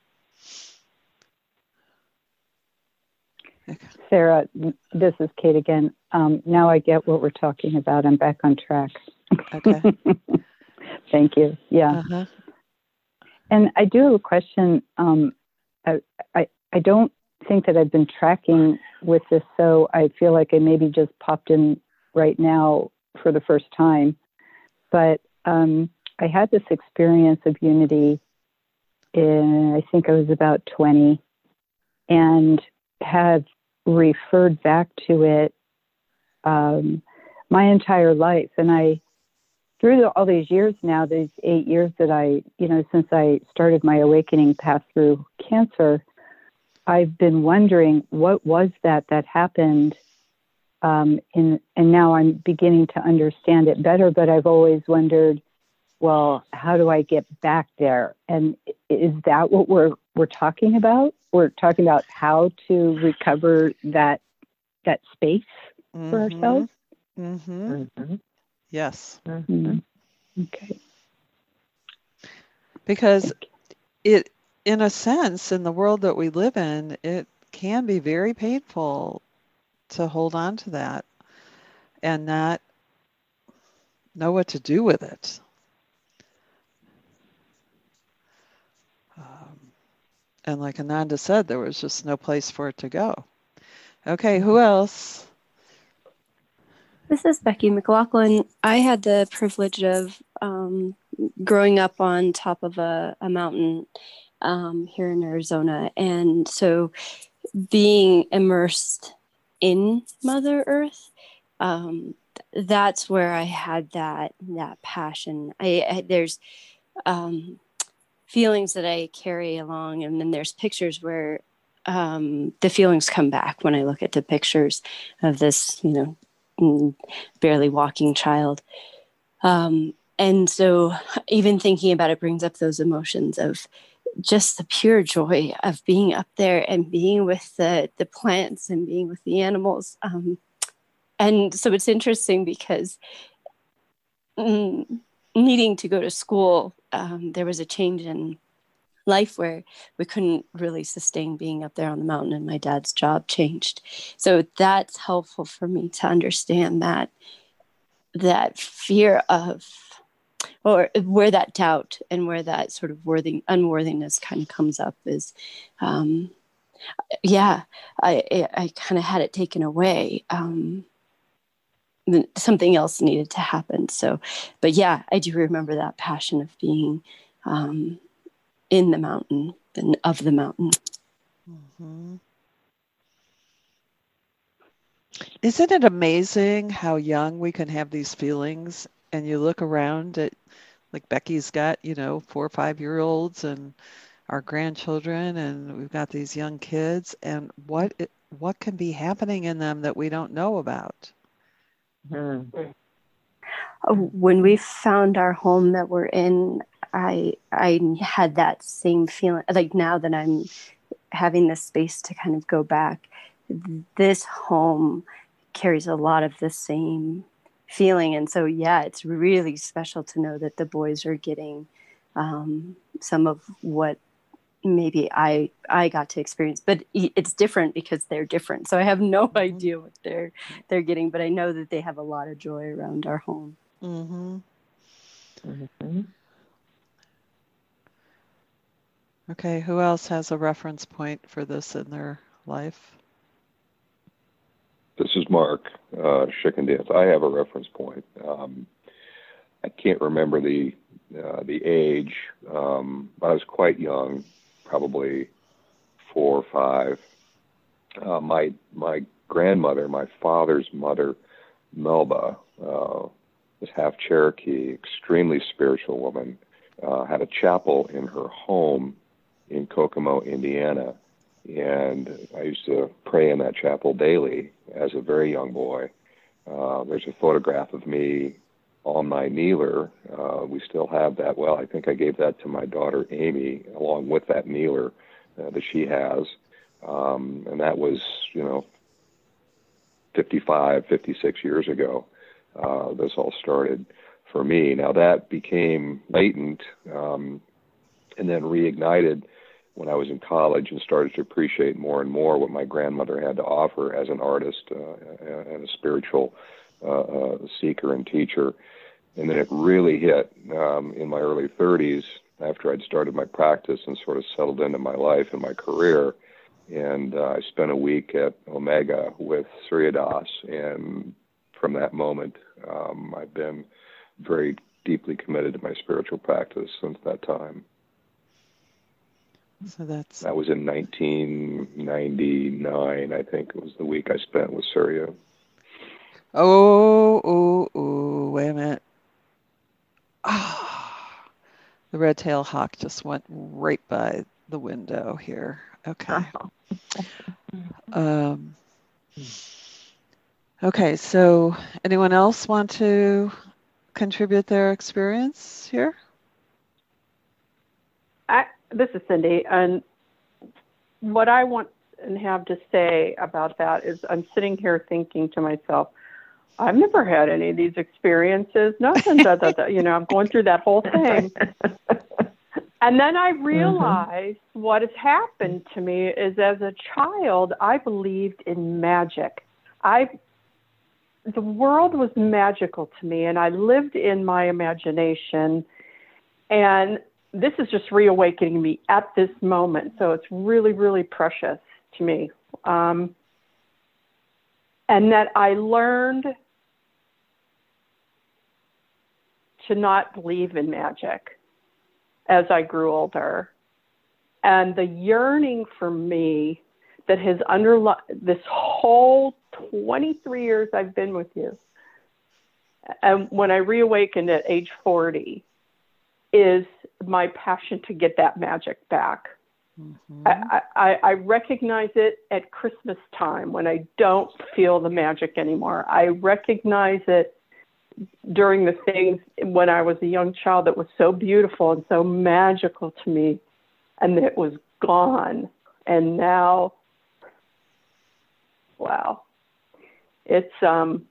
Sarah, this is Kate again. Um, now I get what we're talking about. I'm back on track. Okay. Thank you. Yeah. Uh-huh. And I do have a question. Um, I, I, I don't think that I've been tracking with this, so I feel like I maybe just popped in right now for the first time. But um, I had this experience of unity in, I think I was about twenty, and have referred back to it um, my entire life. And I, through the, all these years now, these eight years that I, you know, since I started my awakening path through cancer, I've been wondering what was that that happened. Um, in, and now I'm beginning to understand it better, but I've always wondered, well, how do I get back there? And is that what we're, we're talking about? we're talking about how to recover that that space Mm-hmm. for ourselves. Mm-hmm. Mm-hmm. Yes. Mm-hmm. Okay. Because it, in a sense, in the world that we live in, it can be very painful to hold on to that and not know what to do with it. Um, and like Ananda said, there was just no place for it to go. Okay, who else? This is Becky McLaughlin. I had the privilege of um, growing up on top of a, a mountain um, here in Arizona. And so being immersed in Mother Earth, um, that's where I had that that passion. I, I there's um, feelings that I carry along, and then there's pictures where um, the feelings come back when I look at the pictures of this, you know, barely walking child. Um, and so even thinking about it brings up those emotions of just the pure joy of being up there and being with the, the plants and being with the animals. Um, and so it's interesting because mm, needing to go to school, um, there was a change in life where we couldn't really sustain being up there on the mountain, and my dad's job changed. So that's helpful for me to understand that that fear of, or where that doubt and where that sort of worthy unworthiness kind of comes up is, um, yeah, I I, I kind of had it taken away. Um, something else needed to happen. So, but yeah, I do remember that passion of being um, in the mountain and of the mountain. Mm-hmm. Isn't it amazing how young we can have these feelings? And you look around at, like Becky's got, you know, four or five year olds and our grandchildren, and we've got these young kids, and what it, what can be happening in them that we don't know about? Mm-hmm. When we found our home that we're in, I I had that same feeling. Like now that I'm having this space to kind of go back, this home carries a lot of the same feeling. And so, yeah, it's really special to know that the boys are getting um, some of what maybe I I got to experience, but it's different because they're different. So I have no idea what they're they're getting, but I know that they have a lot of joy around our home. Mm-hmm. Mm-hmm. Okay, who else has a reference point for this in their life? This is Mark uh, Schickendance. I have a reference point. Um, I can't remember the uh, the age. Um, I was quite young, probably four or five. Uh, my my grandmother, my father's mother, Melba, uh, was half Cherokee, extremely spiritual woman. Uh, had a chapel in her home in Kokomo, Indiana, and I used to pray in that chapel daily as a very young boy. Uh, there's a photograph of me on my kneeler. Uh, we still have that. Well, I think I gave that to my daughter Amy along with that kneeler uh, that she has. Um, and that was, you know, fifty-five, fifty-six years ago. Uh, this all started for me. Now that became latent um, and then reignited when I was in college and started to appreciate more and more what my grandmother had to offer as an artist uh, and a spiritual uh, uh, seeker and teacher. And then it really hit um, in my early thirties after I'd started my practice and sort of settled into my life and my career. And uh, I spent a week at Omega with Surya Das. And from that moment, um, I've been very deeply committed to my spiritual practice since that time. So that's that was in nineteen ninety-nine, I think it was the week I spent with Surya. Oh, oh, oh, wait a minute. Ah, the red-tailed hawk just went right by the window here. Okay. Um, okay, so anyone else want to contribute their experience here? I, this is Cindy, and what I want and have to say about that is I'm sitting here thinking to myself, I've never had any of these experiences. Nothing, da, da, da. You know, I'm going through that whole thing. And then I realized mm-hmm. what has happened to me is as a child, I believed in magic. I, the world was magical to me, and I lived in my imagination. And this is just reawakening me at this moment. So it's really, really precious to me. Um, and that I learned to not believe in magic as I grew older. And the yearning for me that has underlying this whole twenty-three years I've been with you, and when I reawakened at age forty, is my passion to get that magic back. Mm-hmm. I, I, I recognize it at Christmas time when I don't feel the magic anymore. I recognize it during the things when I was a young child that was so beautiful and so magical to me, and it was gone. And now, wow, it's, um,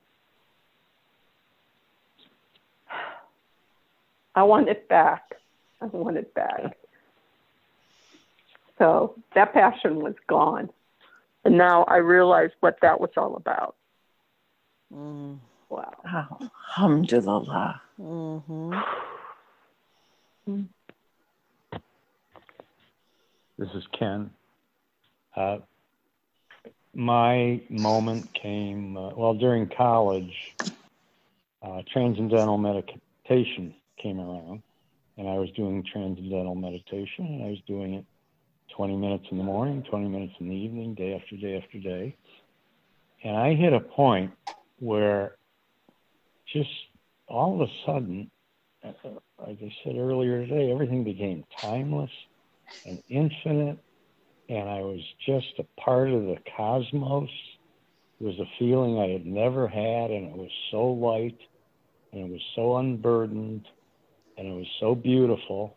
I want it back. I want it back. So that passion was gone. And now I realize what that was all about. Mm. Wow. Oh, alhamdulillah. Mm-hmm. This is Ken. Uh, my moment came, uh, well, during college, uh, transcendental meditation came around, and I was doing transcendental meditation, and I was doing it twenty minutes in the morning, twenty minutes in the evening, day after day after day. And I hit a point where just all of a sudden, uh, like I said earlier today, everything became timeless and infinite, and I was just a part of the cosmos. It was a feeling I had never had, and it was so light, and it was so unburdened, and it was so beautiful,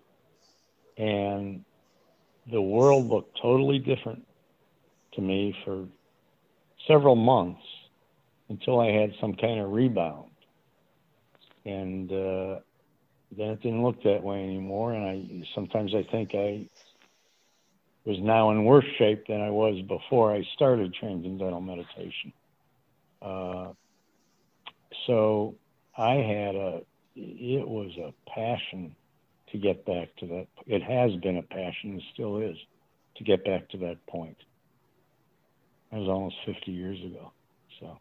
and the world looked totally different to me for several months until I had some kind of rebound. And uh, then it didn't look that way anymore, and I sometimes I think I was now in worse shape than I was before I started transcendental meditation. Uh, so I had a, it was a passion to get back to that. It has been a passion, and still is, to get back to that point. That was almost fifty years ago. So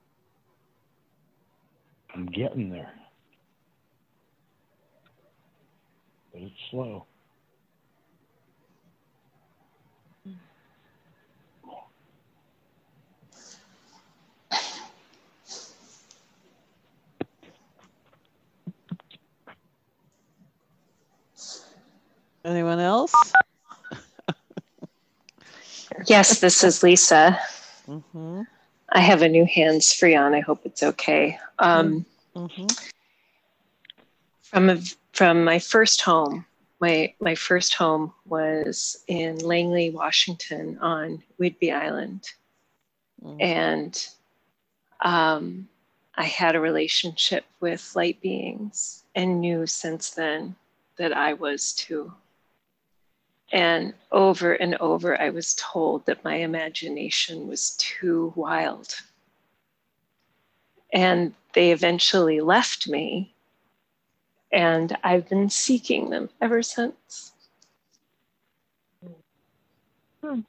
I'm getting there. But it's slow. Anyone else? Yes, this is Lisa. Mm-hmm. I have a new hands free on. I hope it's okay. Um, mm-hmm. From a, from my first home, my my first home was in Langley, Washington, on Whidbey Island, mm-hmm. and um, I had a relationship with light beings, and knew since then that I was too. And over and over, I was told that my imagination was too wild. And they eventually left me, and I've been seeking them ever since. Hmm.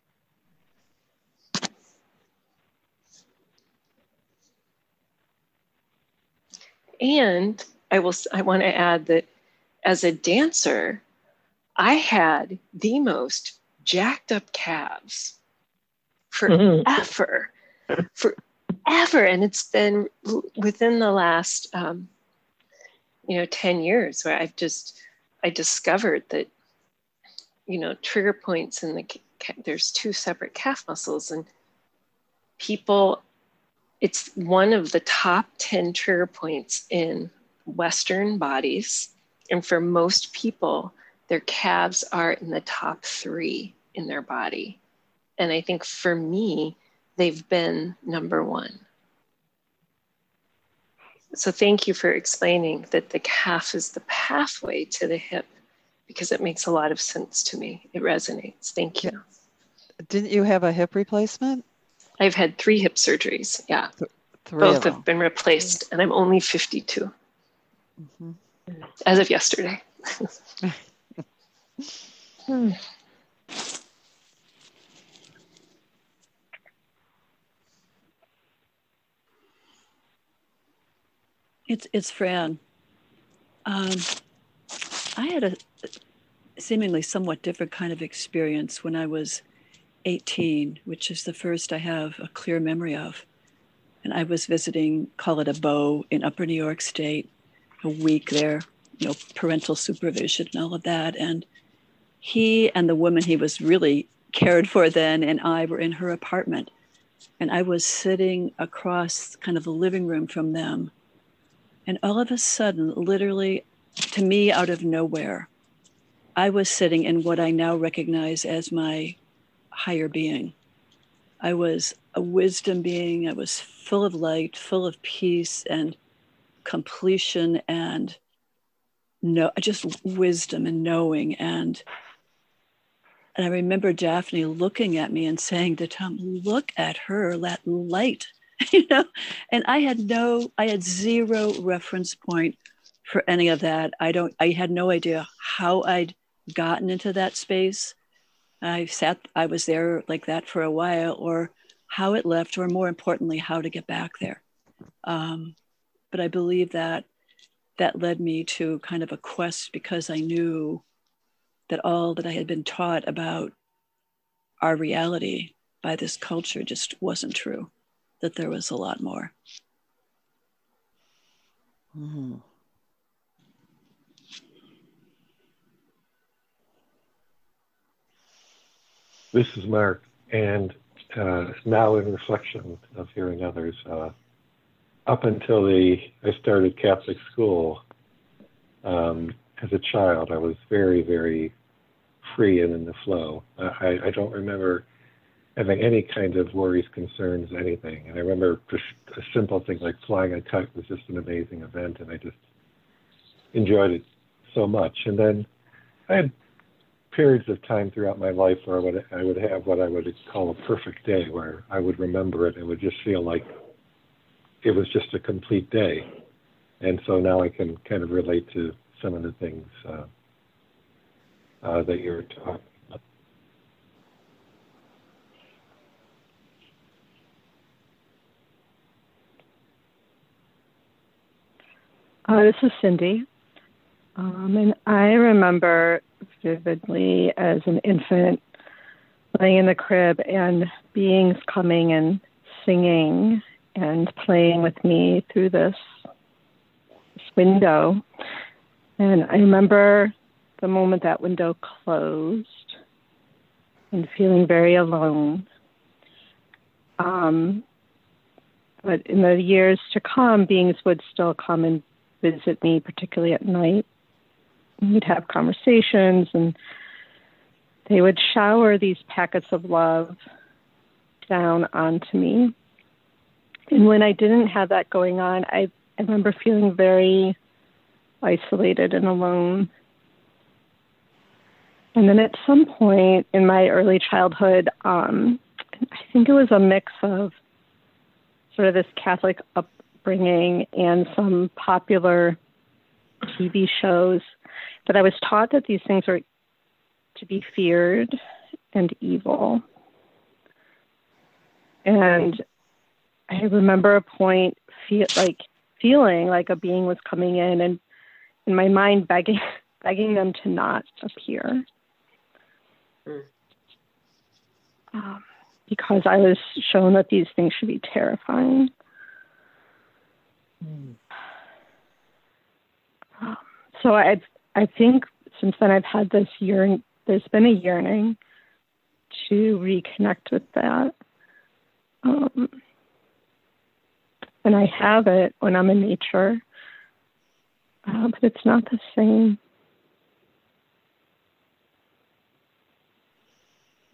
And I will. I want to add that as a dancer, I had the most jacked up calves forever, forever. And it's been within the last, um, you know, ten years where I've just, I discovered that, you know, trigger points in the, there's two separate calf muscles, and people, it's one of the top ten trigger points in Western bodies. And for most people, their calves are in the top three in their body. And I think for me, they've been number one. So thank you for explaining that the calf is the pathway to the hip, because it makes a lot of sense to me. It resonates. Thank you. Didn't you have a hip replacement? I've had three hip surgeries. Yeah. Th- three Both of have been replaced, and I'm only fifty-two Mm-hmm. as of yesterday. Hmm. It's it's Fran. Um, I had a seemingly somewhat different kind of experience when I was eighteen, which is the first I have a clear memory of. And I was visiting, call it a beau, in Upper New York State, a week there, you know, parental supervision and all of that. And he and the woman he was really cared for then and I were in her apartment. And I was sitting across kind of the living room from them. And all of a sudden, literally, to me, out of nowhere, I was sitting in what I now recognize as my higher being. I was a wisdom being. I was full of light, full of peace and completion and no, just wisdom and knowing. And, and I remember Daphne looking at me and saying to Tom, look at her, that light, you know? And I had no, I had zero reference point for any of that. I don't, I had no idea how I'd gotten into that space. I sat, I was there like that for a while, or how it left, or more importantly, how to get back there. Um, but I believe that that led me to kind of a quest, because I knew that all that I had been taught about our reality by this culture just wasn't true, that there was a lot more. Mm-hmm. This is Mark, and uh, now in reflection of hearing others, uh, up until the I started Catholic school, um, as a child, I was very, very free and in the flow. I, I don't remember having any kind of worries, concerns, anything. And I remember just a simple thing like flying a kite was just an amazing event, and I just enjoyed it so much. And then I had periods of time throughout my life where I would, I would have what I would call a perfect day, where I would remember it and would just feel like it was just a complete day. And so now I can kind of relate to some of the things uh, uh, that you're talking about. Uh, this is Cindy. Um, and I remember vividly as an infant laying in the crib and beings coming and singing and playing with me through this, this window. And I remember the moment that window closed and feeling very alone. Um, but in the years to come, beings would still come and visit me, particularly at night. We'd have conversations, and they would shower these packets of love down onto me. And when I didn't have that going on, I, I remember feeling very isolated and alone. And then at some point in my early childhood, um, I think it was a mix of sort of this Catholic upbringing and some popular T V shows, that I was taught that these things are to be feared and evil. And I remember a point feel like feeling like a being was coming in, and in my mind begging begging them to not appear. Mm. Um, because I was shown that these things should be terrifying. Mm. Um, so I I think since then I've had this yearning, there's been a yearning to reconnect with that. Um, and I have it when I'm in nature, uh, but it's not the same.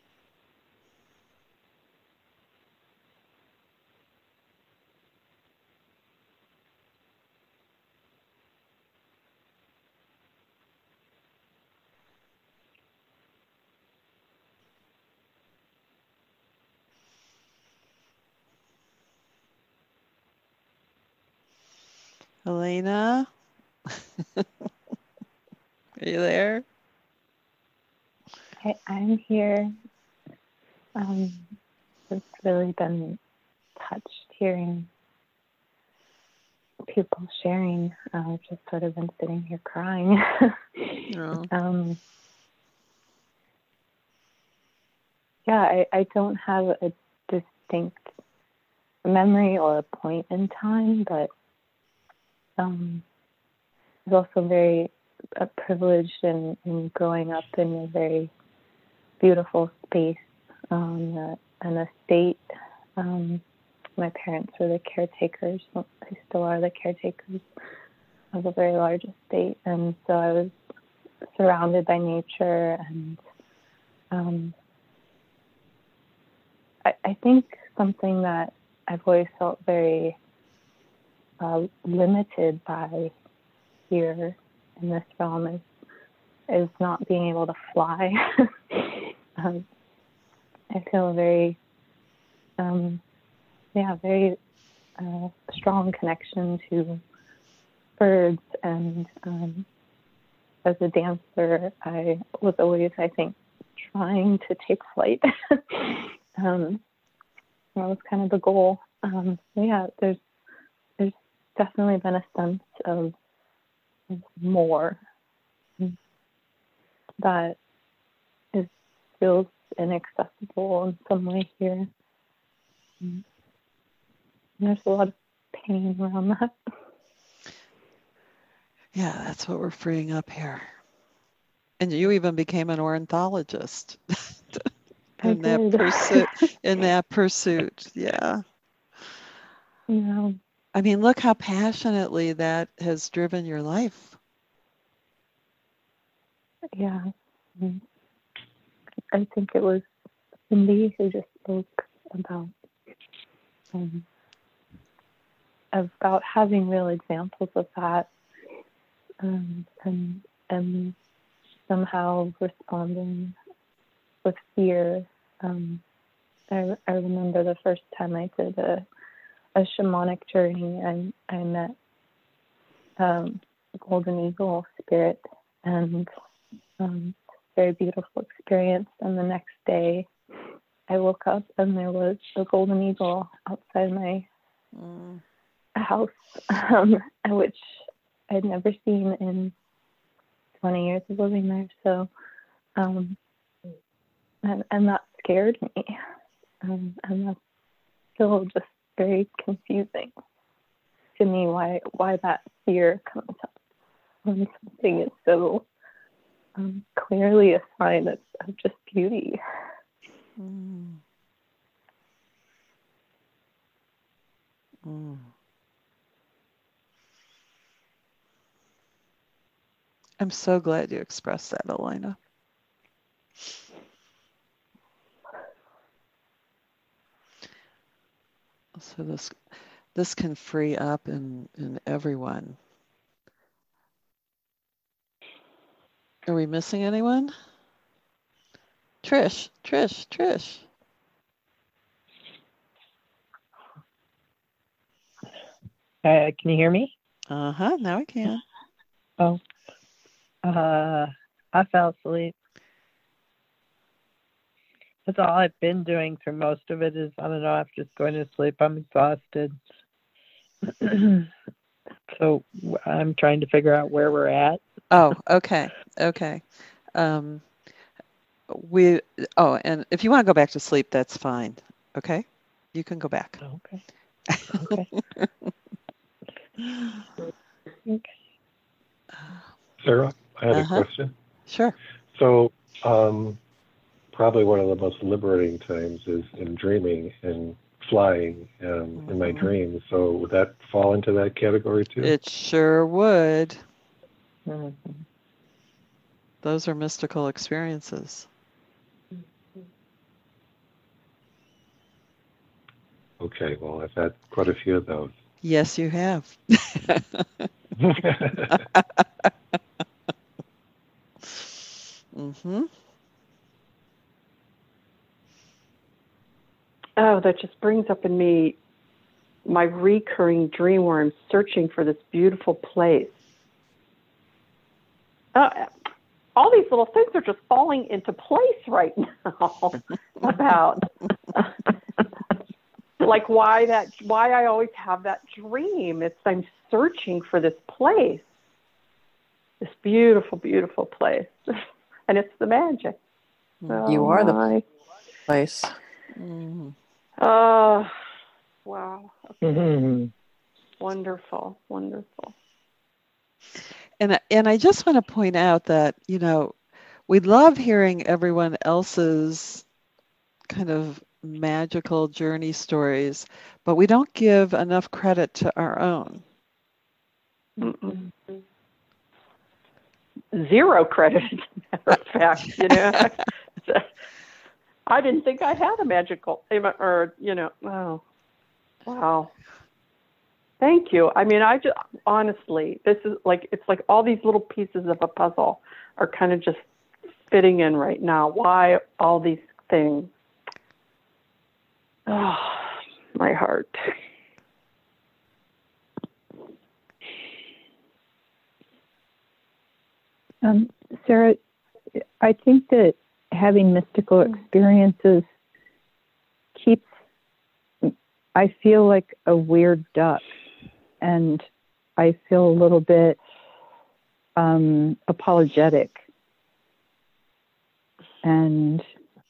Elena? Are you there? I, I'm here. Um, it's really been touched hearing people sharing. Uh, I've just sort of been sitting here crying. No. um, yeah, I, I don't have a distinct memory or a point in time, but um, I was also very uh, privileged in, in growing up in a very beautiful space, um, uh, an estate. Um, my parents were the caretakers, they still are the caretakers of a very large estate, and so I was surrounded by nature, and um, I, I think something that I've always felt very uh, limited by here in this realm is is not being able to fly. um, I feel very, um, yeah, very uh, strong connection to birds, and um, as a dancer, I was always, I think, trying to take flight. um, that was kind of the goal. Um, so yeah, there's there's definitely been a sense of more that is feels inaccessible in some way here. And there's a lot of pain around that. Yeah, that's what we're freeing up here. And you even became an ornithologist in I that did. pursuit. In that pursuit, yeah. Yeah. I mean, look how passionately that has driven your life. Yeah. Mm. I think it was Cindy who just spoke about um, about having real examples of that, um, and and somehow responding with fear. Um, I I remember the first time I did a a shamanic journey, and I met um, a golden eagle spirit, and um, very beautiful experience. And the next day, I woke up and there was a golden eagle outside my Mm. house, um, which I'd never seen in twenty years of living there. So, um, and, and that scared me. Um, and that's still just very confusing to me why why that fear comes up when something is so um, clearly a sign of, of just beauty. Mm. Mm. I'm so glad you expressed that, Elena. So this this can free up in, in everyone. Are we missing anyone? Trish, Trish, Trish. Uh, can you hear me? Uh-huh, now I can. Oh, uh, I fell asleep. That's all I've been doing through most of it is, I don't know, after just going to sleep, I'm exhausted. So I'm trying to figure out where we're at. Oh, okay, okay. Um, we, oh, and if you want to go back to sleep, that's fine. Okay? You can go back. Okay. Okay. Okay. Sarah, I had Uh-huh. a question. Sure. So, um, probably one of the most liberating times is in dreaming and flying um, in my Mhm. dreams. So, would that fall into that category too? It sure would. Mm-hmm. Those are mystical experiences. Okay, well, I've had quite a few of those. Yes, you have. Mm-hmm. Oh, that just brings up in me my recurring dream where I'm searching for this beautiful place. Uh, all these little things are just falling into place right now about like why that why I always have that dream. It's I'm searching for this place, this beautiful, beautiful place, and it's the magic. Oh, you are my. the place. Mm. Oh, wow. Okay. Mm-hmm. Wonderful, wonderful. And and I just want to point out that, you know, we love hearing everyone else's kind of magical journey stories, but we don't give enough credit to our own. Mm-mm. Zero credit, as a matter of fact, you know. I didn't think I had a magical, or, you know, oh, wow. Thank you. I mean, I just, honestly, this is like, it's like all these little pieces of a puzzle are kind of just fitting in right now. Why all these things? Oh, my heart. Um, Sarah, I think that having mystical experiences keeps, I feel like a weird duck, and I feel a little bit um, apologetic. And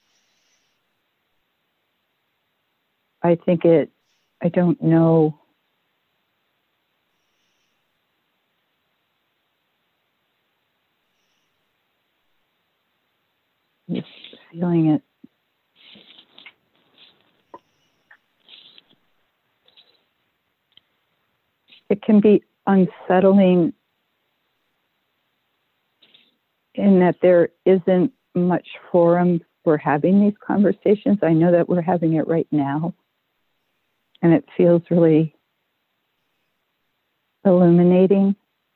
I think it, I don't know. I'm just feeling it. It can be unsettling in that there isn't much forum for having these conversations. I know that we're having it right now, and it feels really illuminating.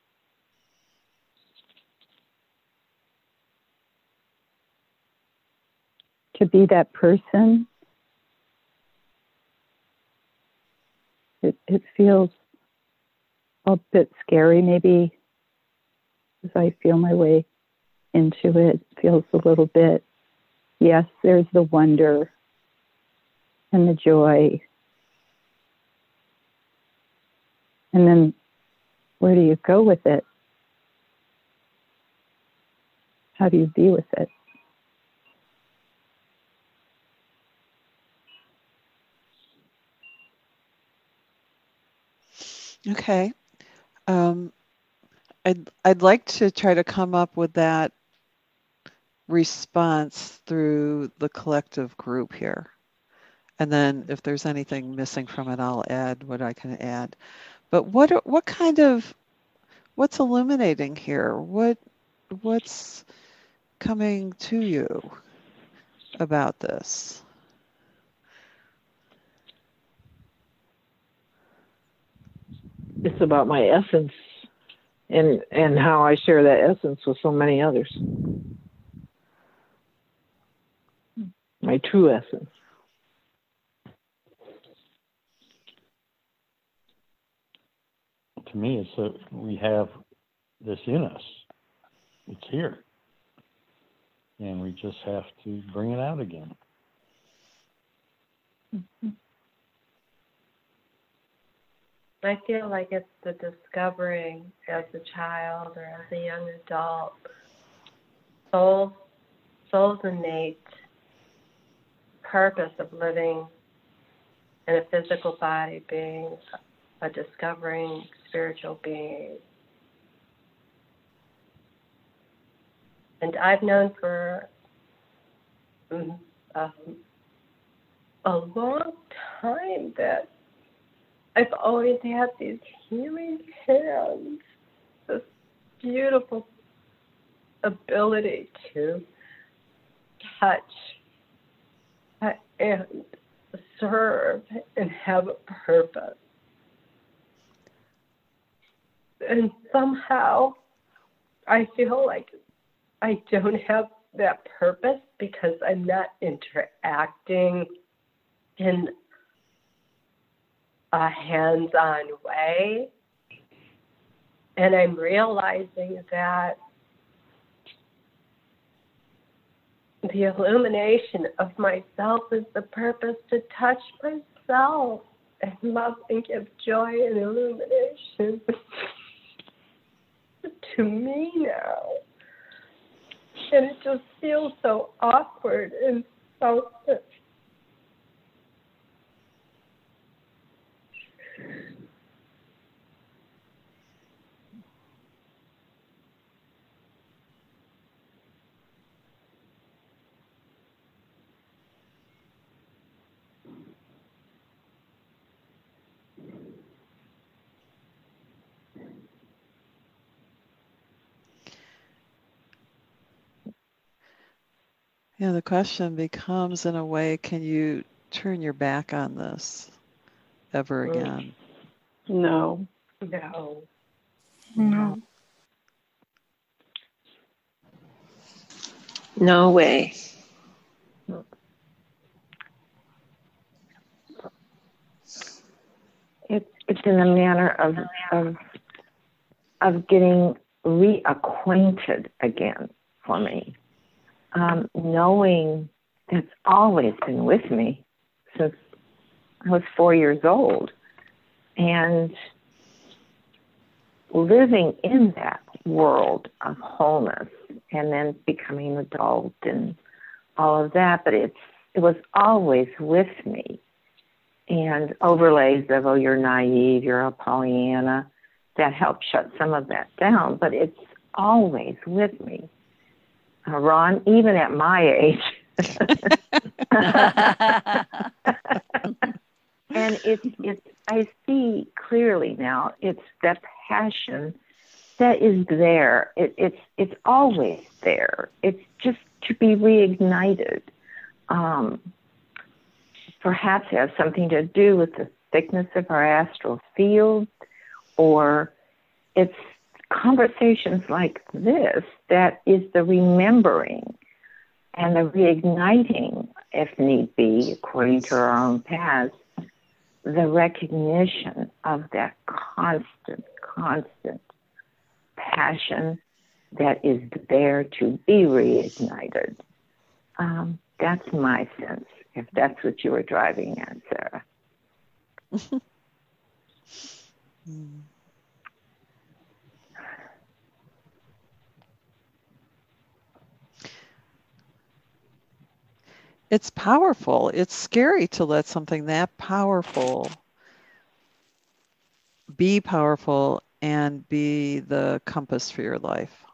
To be that person, it, it feels a bit scary maybe as I feel my way into it. It feels a little bit, yes, there's the wonder and the joy. And then where do you go with it? How do you be with it? Okay. Um, I'd, I'd like to try to come up with that response through the collective group here. And then if there's anything missing from it, I'll add what I can add. But what what kind of, what's illuminating here? What what's coming to you about this? It's about my essence and and how I share that essence with so many others. My true essence. To me, it's that we have this in us. It's here. And we just have to bring it out again. Mm-hmm. I feel like it's the discovering as a child or as a young adult, soul's, soul's innate purpose of living in a physical body, being a discovering spiritual being. And I've known for um, a long time that I've always had these healing hands, this beautiful ability to touch and serve and have a purpose. And somehow I feel like I don't have that purpose because I'm not interacting in a hands-on way. And I'm realizing that the illumination of myself is the purpose to touch myself and love and give joy and illumination to me now. And it just feels so awkward and so Yeah, the question becomes, in a way, can you turn your back on this ever again? No. no. No. No way. It's it's in the manner of of of getting reacquainted again for me. Um, knowing that's always been with me since I was four years old, and living in that world of wholeness, and then becoming an adult and all of that. But it's it was always with me, and overlays of, oh, you're naive, you're a Pollyanna, that helped shut some of that down. But it's always with me. Uh, Ron, even at my age. And it's, it's, I see clearly now, it's that passion that is there. It, it's, it's always there. It's just to be reignited. Um, perhaps it has something to do with the thickness of our astral field, or it's conversations like this that is the remembering and the reigniting, if need be, according to our own paths, the recognition of that constant, constant passion that is there to be reignited. Um, that's my sense, if that's what you were driving at, Sarah. Mm. It's powerful. It's scary to let something that powerful be powerful and be the compass for your life.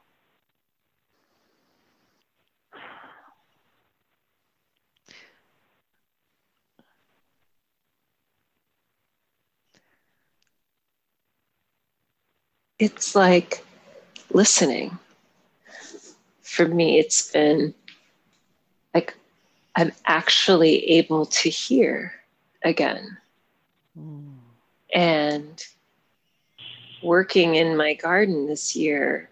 It's like listening. For me, it's been like I'm actually able to hear again. Mm. And working in my garden this year,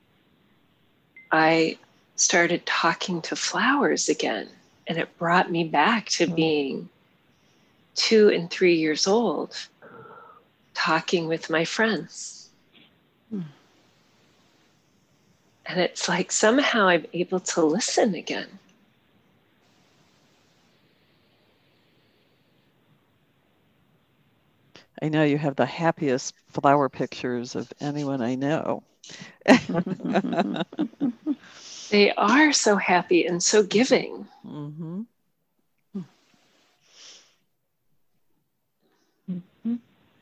I started talking to flowers again, and it brought me back to being two and three years old, talking with my friends. Mm. And it's like somehow I'm able to listen again. I know you have the happiest flower pictures of anyone I know. They are so happy and so giving. Mm-hmm. Mm-hmm.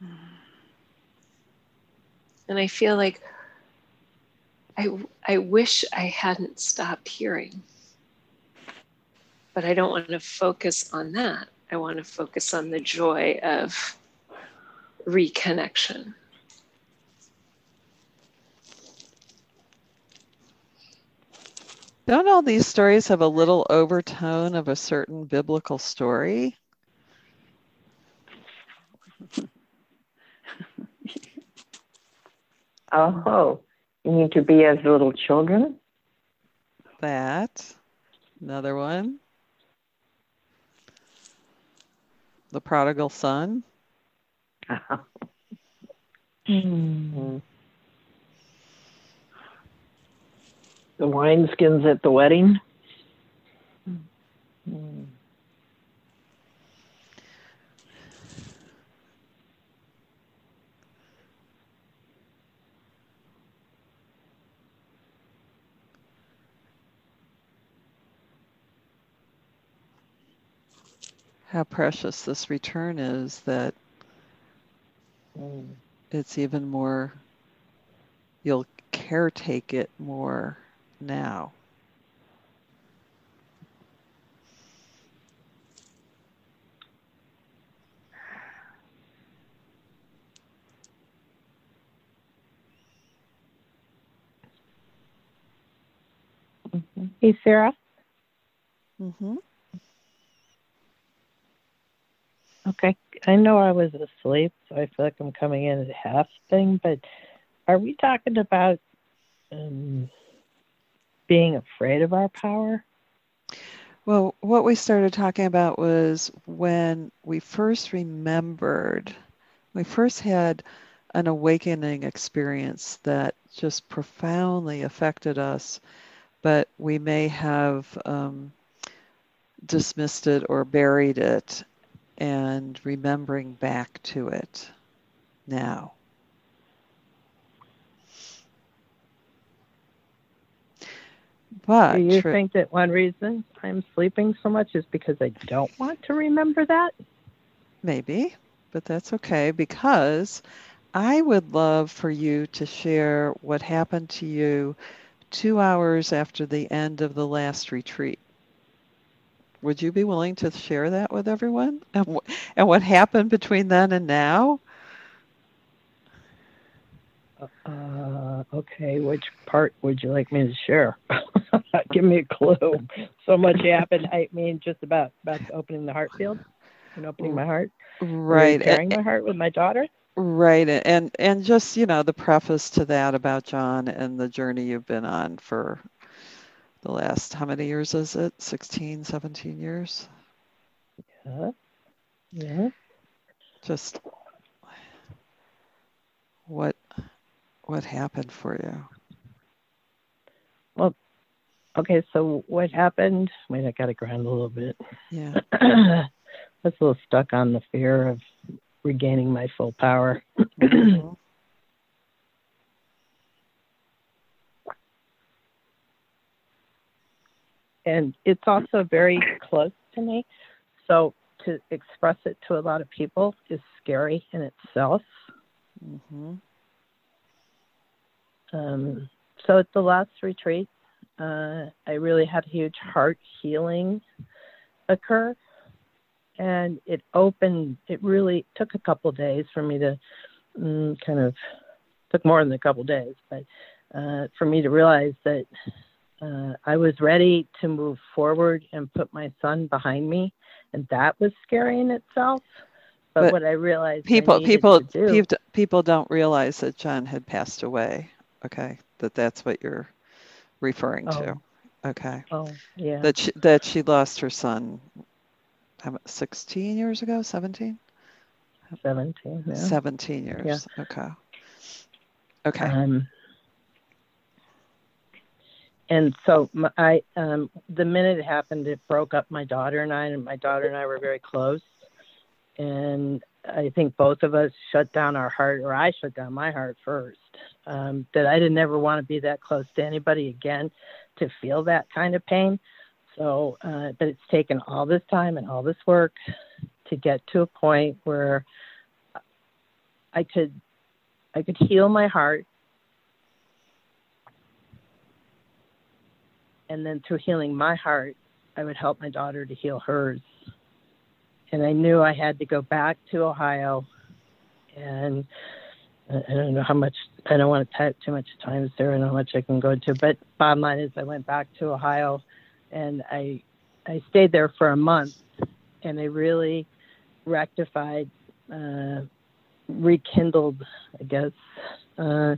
And I feel like I, I wish I hadn't stopped hearing. But I don't want to focus on that. I want to focus on the joy of reconnection. Don't all these stories have a little overtone of a certain biblical story? Oh, you need to be as little children? That. Another one. The prodigal son. Mm. The wineskins at the wedding. Mm. How precious this return is, that Mm. it's even more, you'll caretake it more now. Mm-hmm. Hey, Sarah. Mm-hmm. Okay, I know I was asleep, so I feel like I'm coming in at half thing, but are we talking about um, being afraid of our power? Well, what we started talking about was when we first remembered, we first had an awakening experience that just profoundly affected us, but we may have um, dismissed it or buried it, and remembering back to it now. But do you tri- think that one reason I'm sleeping so much is because I don't want to remember that? Maybe, but that's okay, because I would love for you to share what happened to you two hours after the end of the last retreat. Would you be willing to share that with everyone? And, wh- and what happened between then and now? Uh, okay, which part would you like me to share? Give me a clue. So much happened. I mean, just about about opening the heart field and opening my heart, and Right. a- repairing my heart with my daughter. Right. a- And and just, you know, the preface to that about John and the journey you've been on for the last, how many years is it? sixteen, seventeen years? Yeah. Yeah. Just what what happened for you? Well, okay. So what happened? Wait, I got to ground a little bit. Yeah. I was a little stuck on the fear of regaining my full power. Mhm. And it's also very close to me. So to express it to a lot of people is scary in itself. Mhm. Um, so at the last retreat, uh, I really had a huge heart healing occur. And it opened, it really took a couple days for me to mm, kind of, took more than a couple days, but uh, for me to realize that uh, I was ready to move forward and put my son behind me. And that was scary in itself. But, But what I realized people I needed people to do. people people don't realize that John had passed away. Okay, that that's what you're referring to. Oh, Okay, oh, yeah. that she, that she lost her son how mu- sixteen years ago, seventeen? seventeen, yeah. seventeen Yeah. years. Okay. Okay. Um, and so my, I, um, the minute it happened, it broke up my daughter and I, and my daughter and I were very close. And I think both of us shut down our heart, or I shut down my heart first. Um, that I didn't ever want to be that close to anybody again, to feel that kind of pain. So, uh, but it's taken all this time and all this work to get to a point where I could, I could heal my heart. And then through healing my heart, I would help my daughter to heal hers. And I knew I had to go back to Ohio. And I don't know how much, I don't want to take too much time, Sarah, I don't know how much I can go into. But bottom line is I went back to Ohio and I, I stayed there for a month. And I really rectified, uh, rekindled, I guess, uh,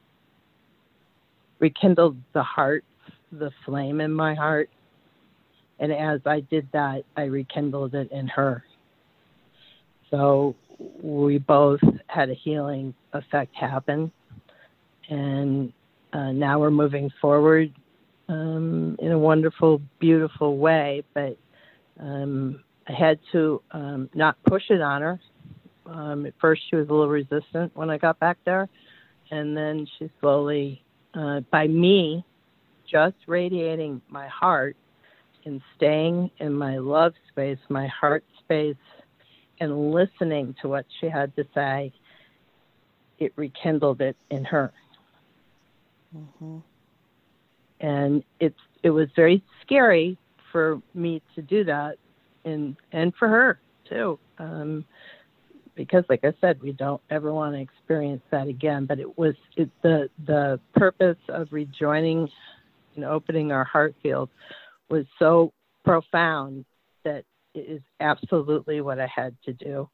rekindled the heart, the flame in my heart, And as I did that, I rekindled it in her. So we both had a healing effect happen. And uh, now we're moving forward um, in a wonderful, beautiful way. But um, I had to um, not push it on her. Um, at first, she was a little resistant when I got back there. And then she slowly, uh, by me just radiating my heart and staying in my love space, my heart space, and listening to what she had to say, it rekindled it in her. Mm-hmm. And it's it was very scary for me to do that, and and for her too, um, because like I said, we don't ever want to experience that again. But it was it the the purpose of rejoining and opening our heart field was so profound that it is absolutely what I had to do,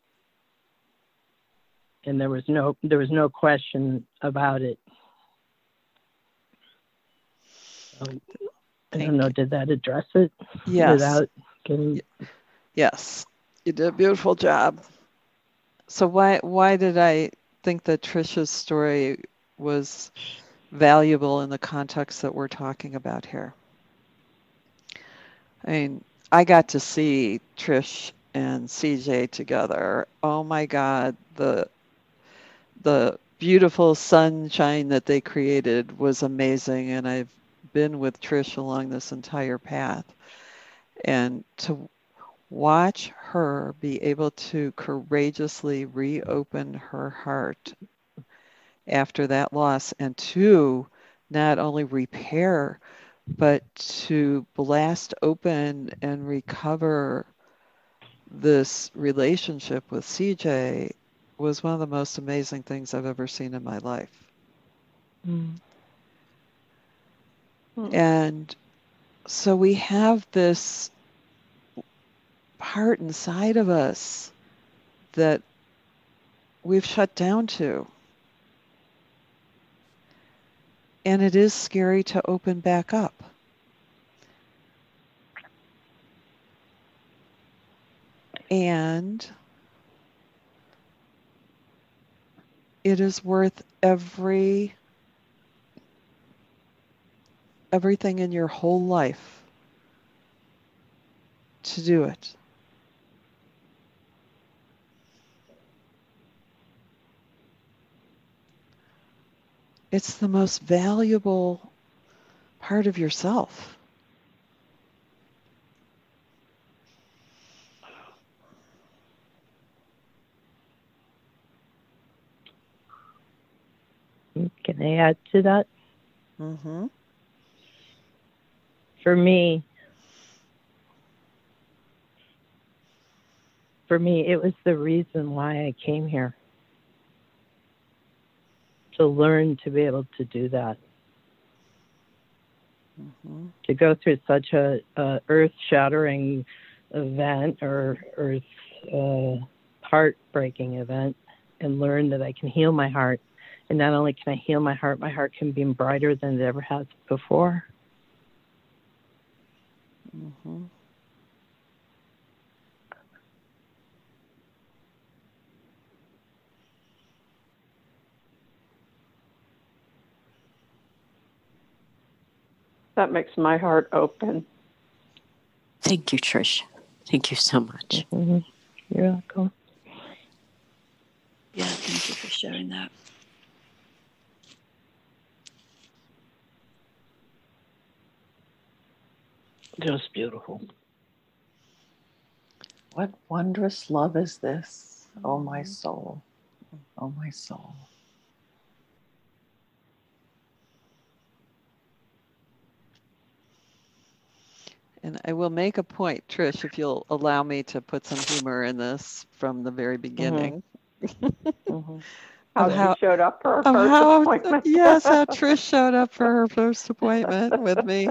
and there was no there was no question about it. So, I don't know, did that address it? Yes. Without getting... Yes, you did a beautiful job. So why why did I think that Trisha's story was valuable in the context that we're talking about here? I mean, I got to see Trish and C J together. Oh my God, the the beautiful sunshine that they created was amazing, and I've been with Trish along this entire path. And to watch her be able to courageously reopen her heart after that loss, and to not only repair, but to blast open and recover this relationship with C J was one of the most amazing things I've ever seen in my life. Mm. And so we have this part inside of us that we've shut down to. And it is scary to open back up. And it is worth every everything in your whole life to do it. It's the most valuable part of yourself. Can I add to that? Mm-hmm. For me, for me, it was the reason why I came here. To learn to be able to do that. Mm-hmm. To go through such a, a earth-shattering event or earth uh, heart-breaking event, and learn that I can heal my heart. And not only can I heal my heart, my heart can be brighter than it ever has before. Mm-hmm. That makes my heart open. Thank you, Trish. Thank you so much. Mm-hmm. You're welcome. Yeah, thank you for sharing that. Just beautiful. What wondrous love is this, oh my soul, oh my soul. And I will make a point, Trish, if you'll allow me to put some humor in this from the very beginning. Mm-hmm. Mm-hmm. How, how she showed up for her of first how, appointment. Yes, how Trish showed up for her first appointment with me.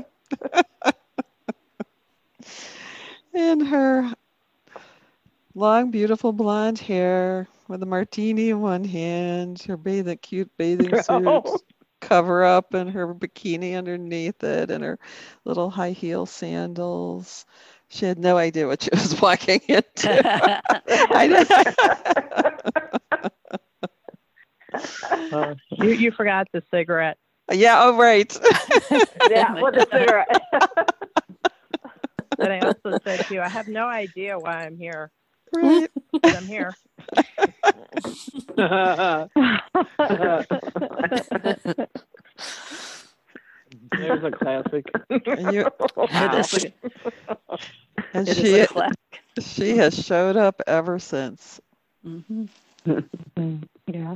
In her long, beautiful blonde hair with a martini in one hand, her bathing, cute bathing suit, cover up and her bikini underneath it and her little high heel sandals. She had no idea what she was walking into. I, Uh, you you forgot the cigarette. yeah, oh right. Yeah, with a cigarette. And I also said to you, I have no idea why I'm here. Right. But I'm here. There's a classic. And, you, Wow. and It is she a classic. she has showed up ever since. Mm-hmm. Yes.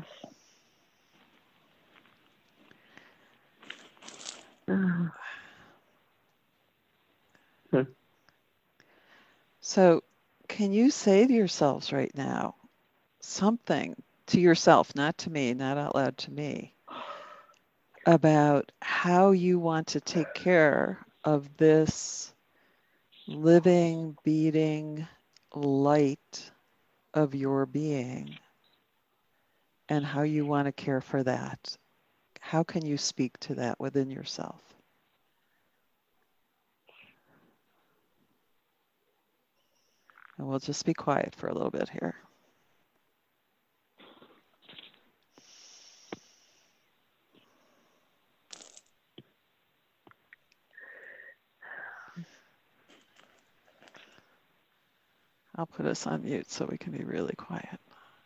So, can you say to yourselves right now something to yourself, not to me, not out loud to me, about how you want to take care of this living, beating light of your being and how you want to care for that? How can you speak to that within yourself? And we'll just be quiet for a little bit here. I'll put us on mute so we can be really quiet.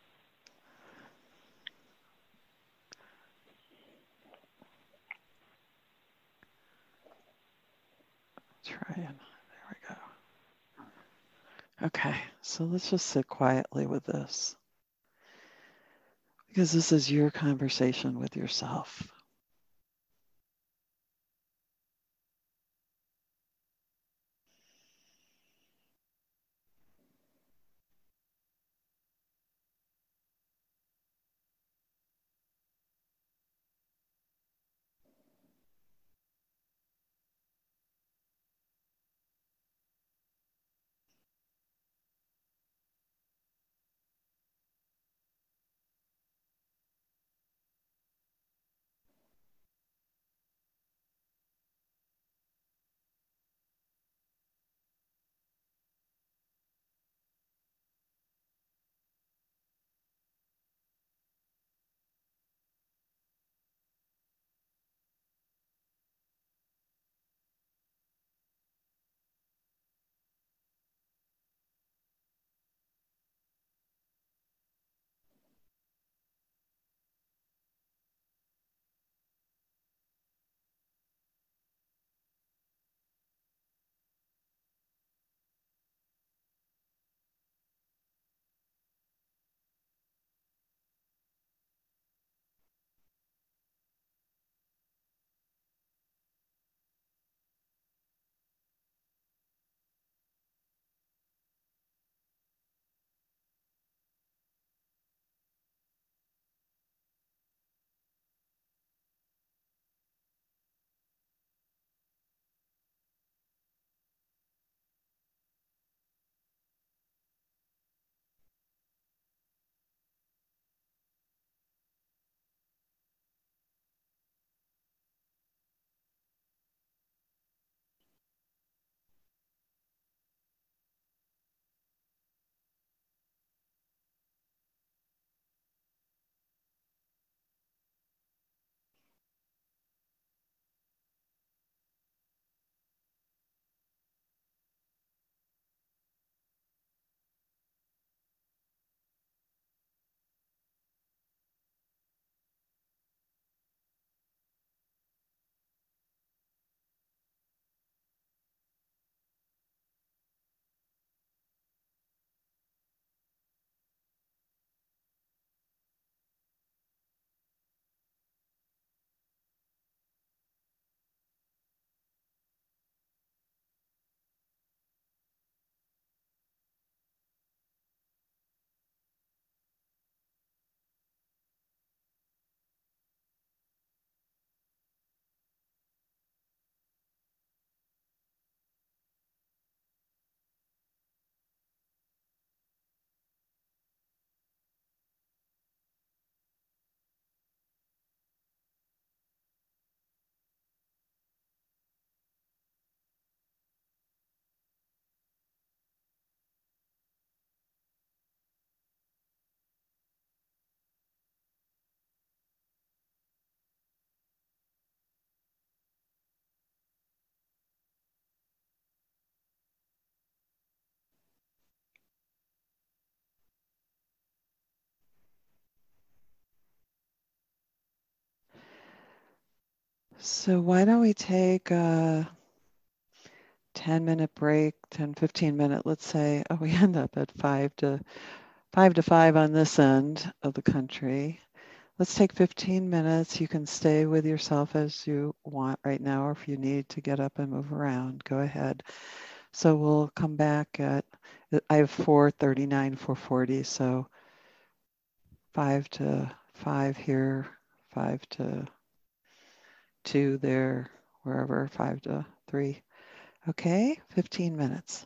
Try and there we go. Okay, so let's just sit quietly with this, because this is your conversation with yourself. So why don't we take a ten minute break, ten, fifteen minute, let's say. Oh, we end up at five to five to five on this end of the country. Let's take fifteen minutes. You can stay with yourself as you want right now, or if you need to get up and move around, go ahead. So we'll come back at, I have four thirty-nine, four forty, so five to five here, five to two there, wherever, five to three. Okay, fifteen minutes.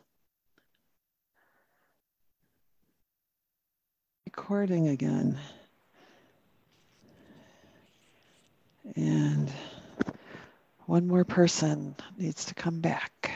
Recording again. And one more person needs to come back.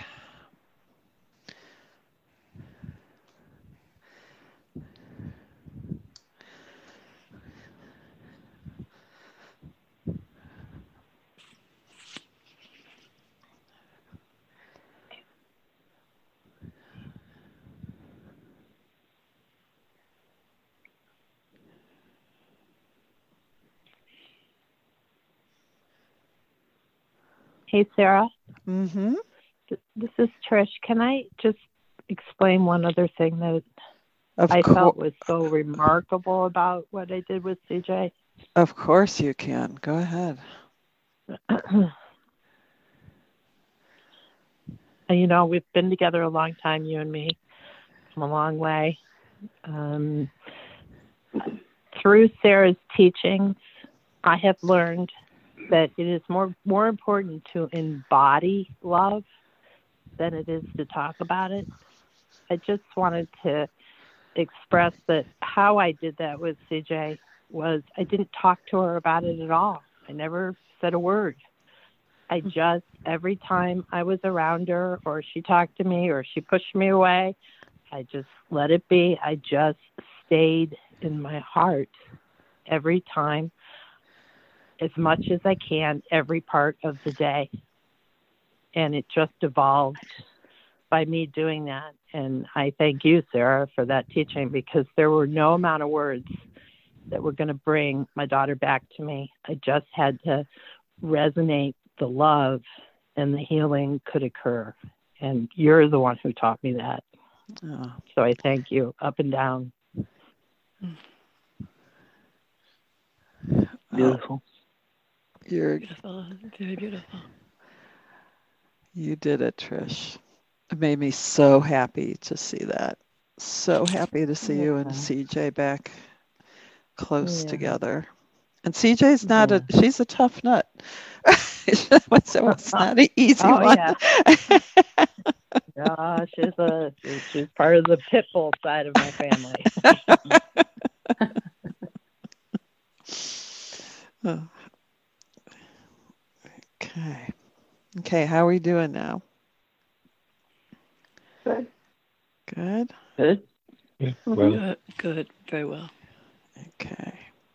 Hey, Sarah. Mm-hmm. This is Trish. Can I just explain one other thing that Of I cour- felt was so remarkable about what I did with C J? Of course you can. Go ahead. You know, we've been together a long time, you and me, from a long way. Um, through Sarah's teachings, I have learned that it is more more important to embody love than it is to talk about it. I just wanted to express that how I did that with C J was I didn't talk to her about it at all. I never said a word. I just, every time I was around her or she talked to me or she pushed me away, I just let it be. I just stayed in my heart every time, as much as I can, every part of the day. And it just evolved by me doing that. And I thank you, Sarah, for that teaching, because there were no amount of words that were going to bring my daughter back to me. I just had to resonate the love, and the healing could occur. And you're the one who taught me that. Oh. So I thank you up and down. Beautiful. You're Beautiful. Very beautiful. You did it, Trish. It made me so happy to see that. So happy to see you and Yeah. C J back close Yeah. together. And C J's not Yeah. a, she's a tough nut. it's it's not an easy Oh, one. yeah. Yeah, she's a she's, she's part of the pit bull side of my family. Oh. Okay. Okay, how are we doing now? Good. Good? Good. Yeah, well, Good. Good. Very well. Okay.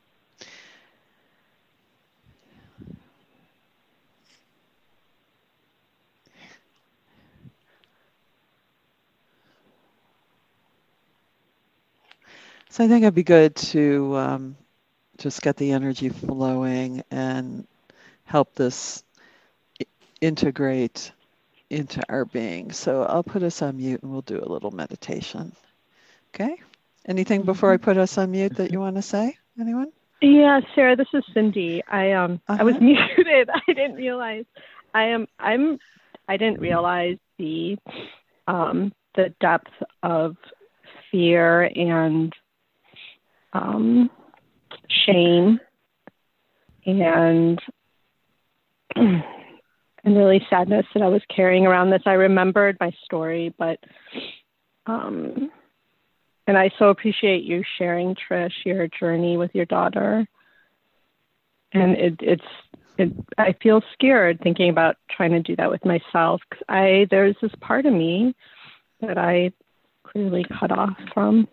So I think it'd be good to um, just get the energy flowing and help this i- integrate into our being. So I'll put us on mute and we'll do a little meditation. Okay? Anything before I put us on mute that you want to say? Anyone? Yeah, Sarah, this is Cindy. I um I was Uh-huh. muted. I didn't realize. I am I'm I didn't realize the um the depth of fear and um shame and and really sadness that I was carrying around this. I remembered my story, but um and I so appreciate you sharing, Trish, your journey with your daughter. And it, it's, it, I feel scared thinking about trying to do that with myself. 'Cause I, there's this part of me that I clearly cut off from.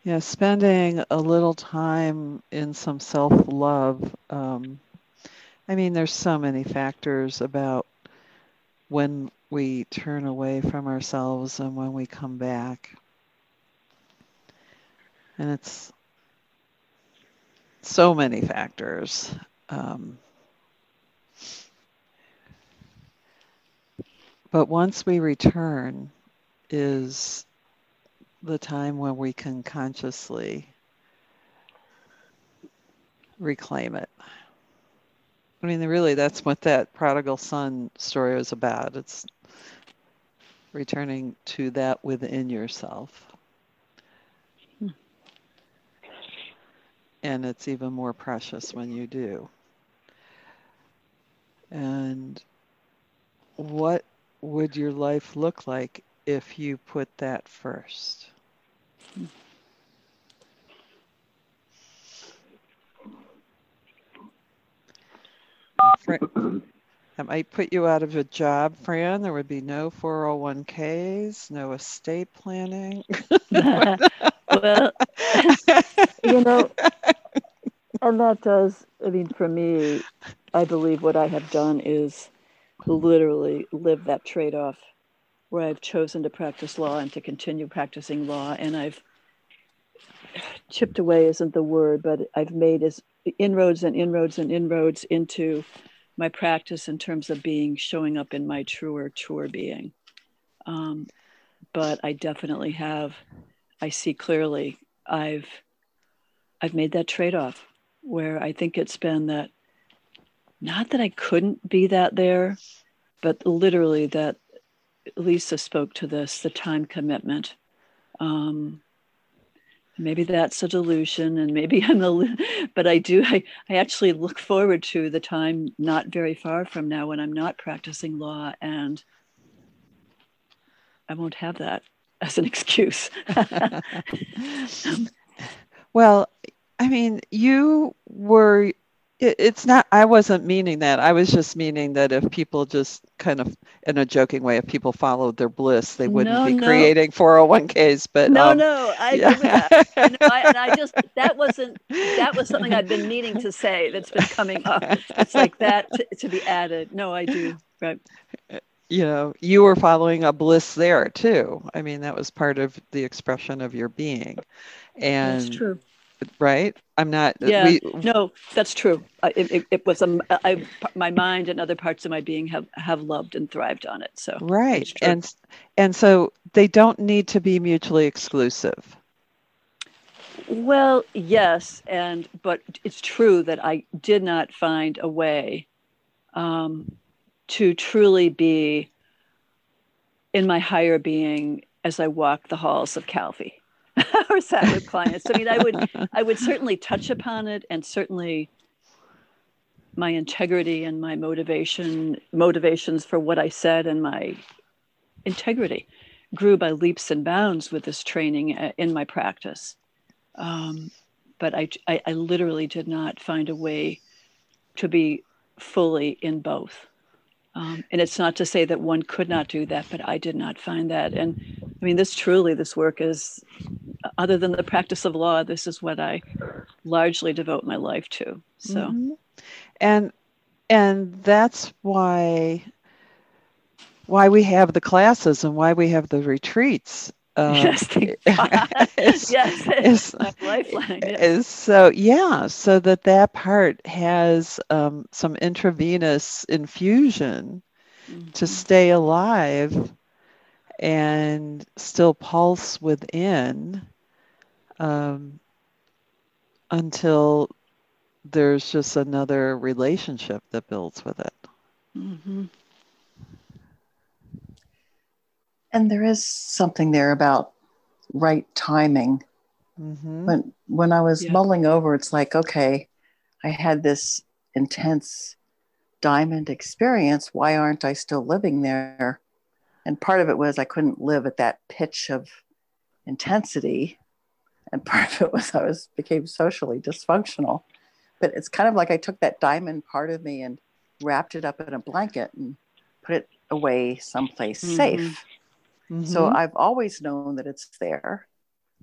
Yeah, spending a little time in some self-love. Um, I mean, there's so many factors about when we turn away from ourselves and when we come back. And it's so many factors. Um, but once we return is the time when we can consciously reclaim it. I mean, really, that's what that prodigal son story is about. It's returning to that within yourself. Hmm. And it's even more precious when you do. And what would your life look like if you put that first? Hmm. Fran, that might put you out of a job, Fran. There would be no four oh one k's, no estate planning. Well, you know, and that does, I mean, for me, I believe what I have done is literally live that trade-off where I've chosen to practice law and to continue practicing law. And I've chipped away isn't the word, but I've made as inroads and inroads and inroads into my practice in terms of being, showing up in my truer, truer being. Um, but I definitely have, I see clearly, I've, I've made that trade-off where I think it's been that, not that I couldn't be that there, but literally that Lisa spoke to this, the time commitment. Um, maybe that's a delusion and maybe I'm a, but I do, I, I actually look forward to the time not very far from now when I'm not practicing law and I won't have that as an excuse. Well, I mean, you were, it, it's not, I wasn't meaning that. I was just meaning that if people just kind of, in a joking way, if people followed their bliss, they wouldn't No, be no. creating four oh one k's. But No, um, no, I yeah. agree with that. I know, I, and I just, that wasn't, that was something I've been meaning to say that's been coming up. It's like that to, to be added. No, I do. Right. You know, you were following a bliss there too. I mean, that was part of the expression of your being. And That's true. right? I'm not, Yeah, we, no, that's true. I, it, it, it was, um, I, my mind and other parts of my being have, have loved and thrived on it. So right. it's true. And, and so they don't need to be mutually exclusive. Well, yes. And, but it's true that I did not find a way um, to truly be in my higher being as I walked the halls of Calvi or sat with clients. I mean, I would, I would certainly touch upon it, and certainly my integrity and my motivation, motivations for what I said and my integrity grew by leaps and bounds with this training in my practice. Um, but I, I, I literally did not find a way to be fully in both. Um, and it's not to say that one could not do that, but I did not find that. And I mean, this truly, this work is, other than the practice of law, this is what I largely devote my life to. So, mm-hmm. and and that's why why we have the classes and why we have the retreats. Um, yes, thank God. is, yes, is, my lifeline. Yes. Is so yeah, so that that part has um, some intravenous infusion mm-hmm. to stay alive and still pulse within um, until there's just another relationship that builds with it. Mm-hmm. And there is something there about right timing. Mm-hmm. When when I was Yeah. mulling over, it's like, okay, I had this intense diamond experience. Why aren't I still living there? And part of it was I couldn't live at that pitch of intensity. And part of it was I was became socially dysfunctional. But it's kind of like I took that diamond part of me and wrapped it up in a blanket and put it away someplace Mm-hmm. safe. Mm-hmm. So I've always known that it's there.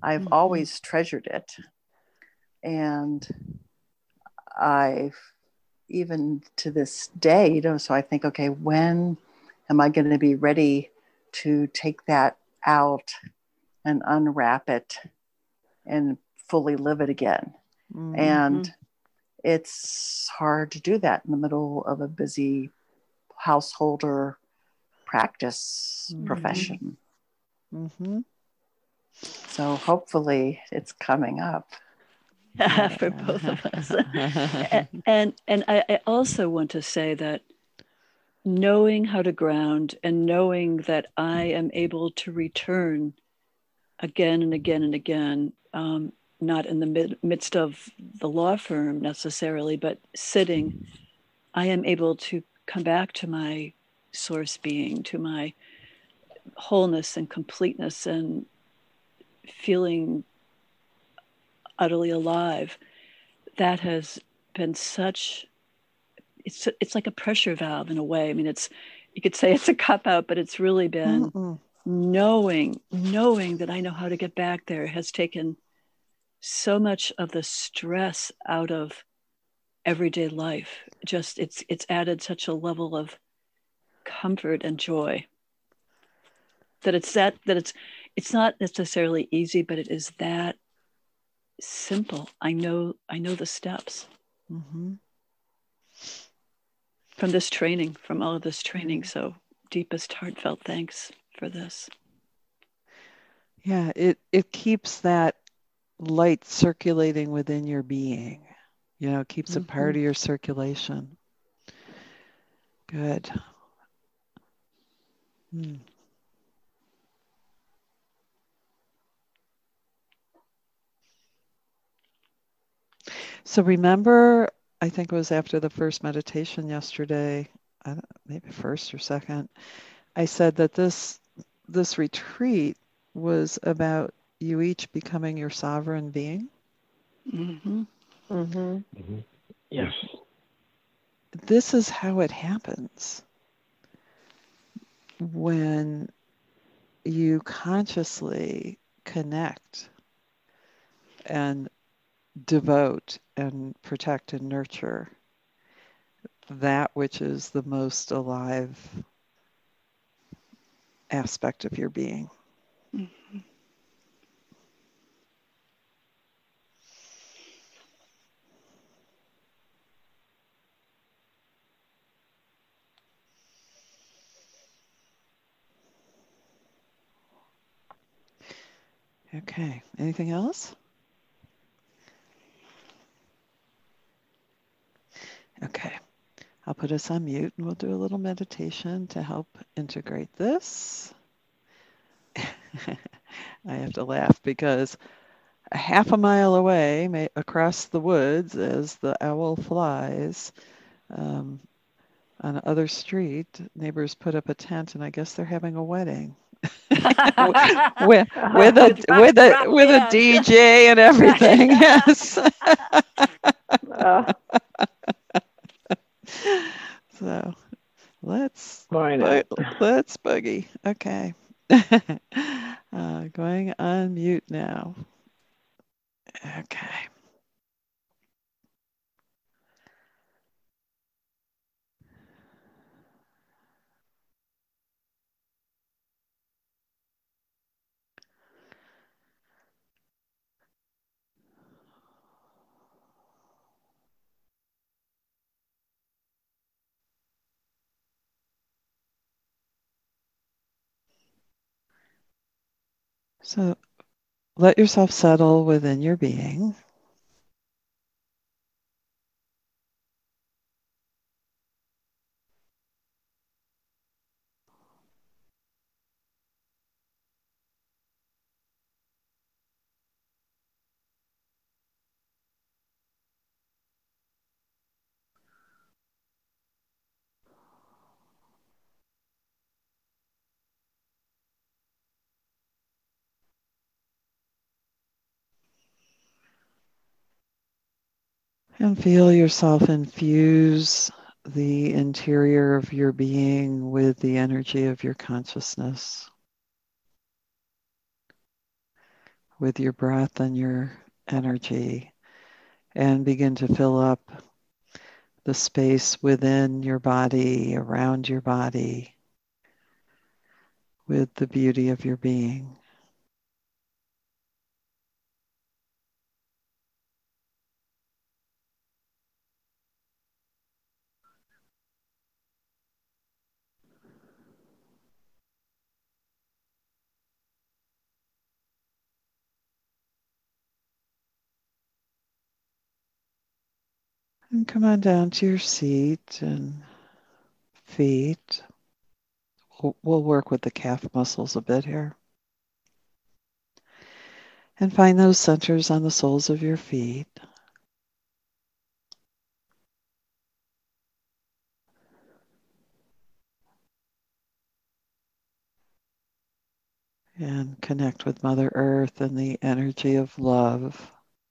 I've Mhm. always treasured it. And I've even to this day, you know, so I think, okay, when am I going to be ready to take that out and unwrap it and fully live it again? Mhm. And it's hard to do that in the middle of a busy householder practice Mhm. profession. Mm-hmm. So hopefully it's coming up. For both of us. A- and and I, I also want to say that knowing how to ground and knowing that I am able to return again and again and again, um, not in the mid- midst of the law firm necessarily, but sitting, I am able to come back to my source being, to my wholeness and completeness and feeling utterly alive. That has been such, it's it's like a pressure valve in a way. I mean, it's, you could say it's a cop out, but it's really been Mm-mm. knowing, knowing that I know how to get back there has taken so much of the stress out of everyday life. Just it's it's added such a level of comfort and joy that it's that that it's it's not necessarily easy, but it is that simple. I know I know the steps Mm-hmm. from this training, from all of this training. So deepest heartfelt thanks for this. Yeah, it it keeps that light circulating within your being. You know, it keeps it part Mhm. of your circulation. Good. Hmm. So remember, I think it was after the first meditation yesterday, I don't, maybe first or second, I said that this this retreat was about you each becoming your sovereign being. Mm-hmm. Mm-hmm. Mm-hmm. Yes. This is how it happens when you consciously connect and devote and protect and nurture that which is the most alive aspect of your being. Mm-hmm. Okay, anything else? Okay, I'll put us on mute and we'll do a little meditation to help integrate this. I have to laugh because a half a mile away, may, across the woods, as the owl flies, um, on the other street, neighbors put up a tent, and I guess they're having a wedding with with a With rock, with a rock with a band. D J and everything. Yes. Uh, So let's why bu- not? let's boogie. Okay. Uh, going on mute now. Okay. So let yourself settle within your being. And feel yourself infuse the interior of your being with the energy of your consciousness. with your breath and your energy, and begin to fill up the space within your body, around your body, with the beauty of your being. And come on down to your seat and feet. We'll, we'll work with the calf muscles a bit here. And find those centers on the soles of your feet. And connect with Mother Earth and the energy of love.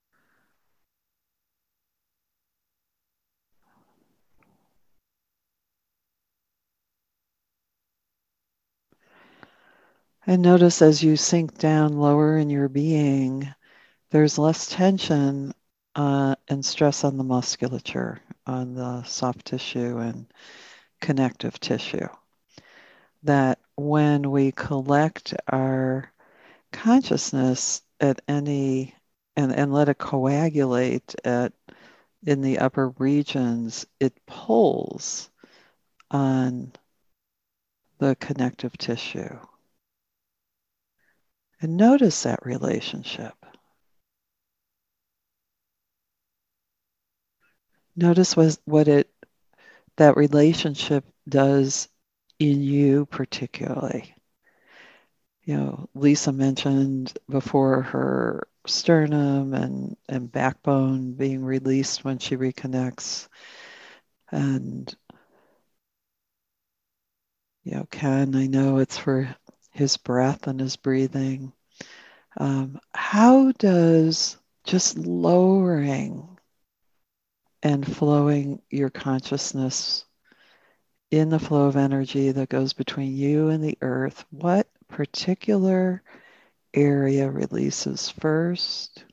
And notice as you sink down lower in your being, there's less tension uh, and stress on the musculature, on the soft tissue and connective tissue. That when we collect our consciousness at any, and, and let it coagulate at in the upper regions, it pulls on the connective tissue. And notice that relationship. Notice what, what it that relationship does in you particularly. You know, Lisa mentioned before her sternum and, and backbone being released when she reconnects. And, you know, Ken, I know it's for his breath and his breathing. Um, how does just lowering and flowing your consciousness in the flow of energy that goes between you and the earth, what particular area releases first?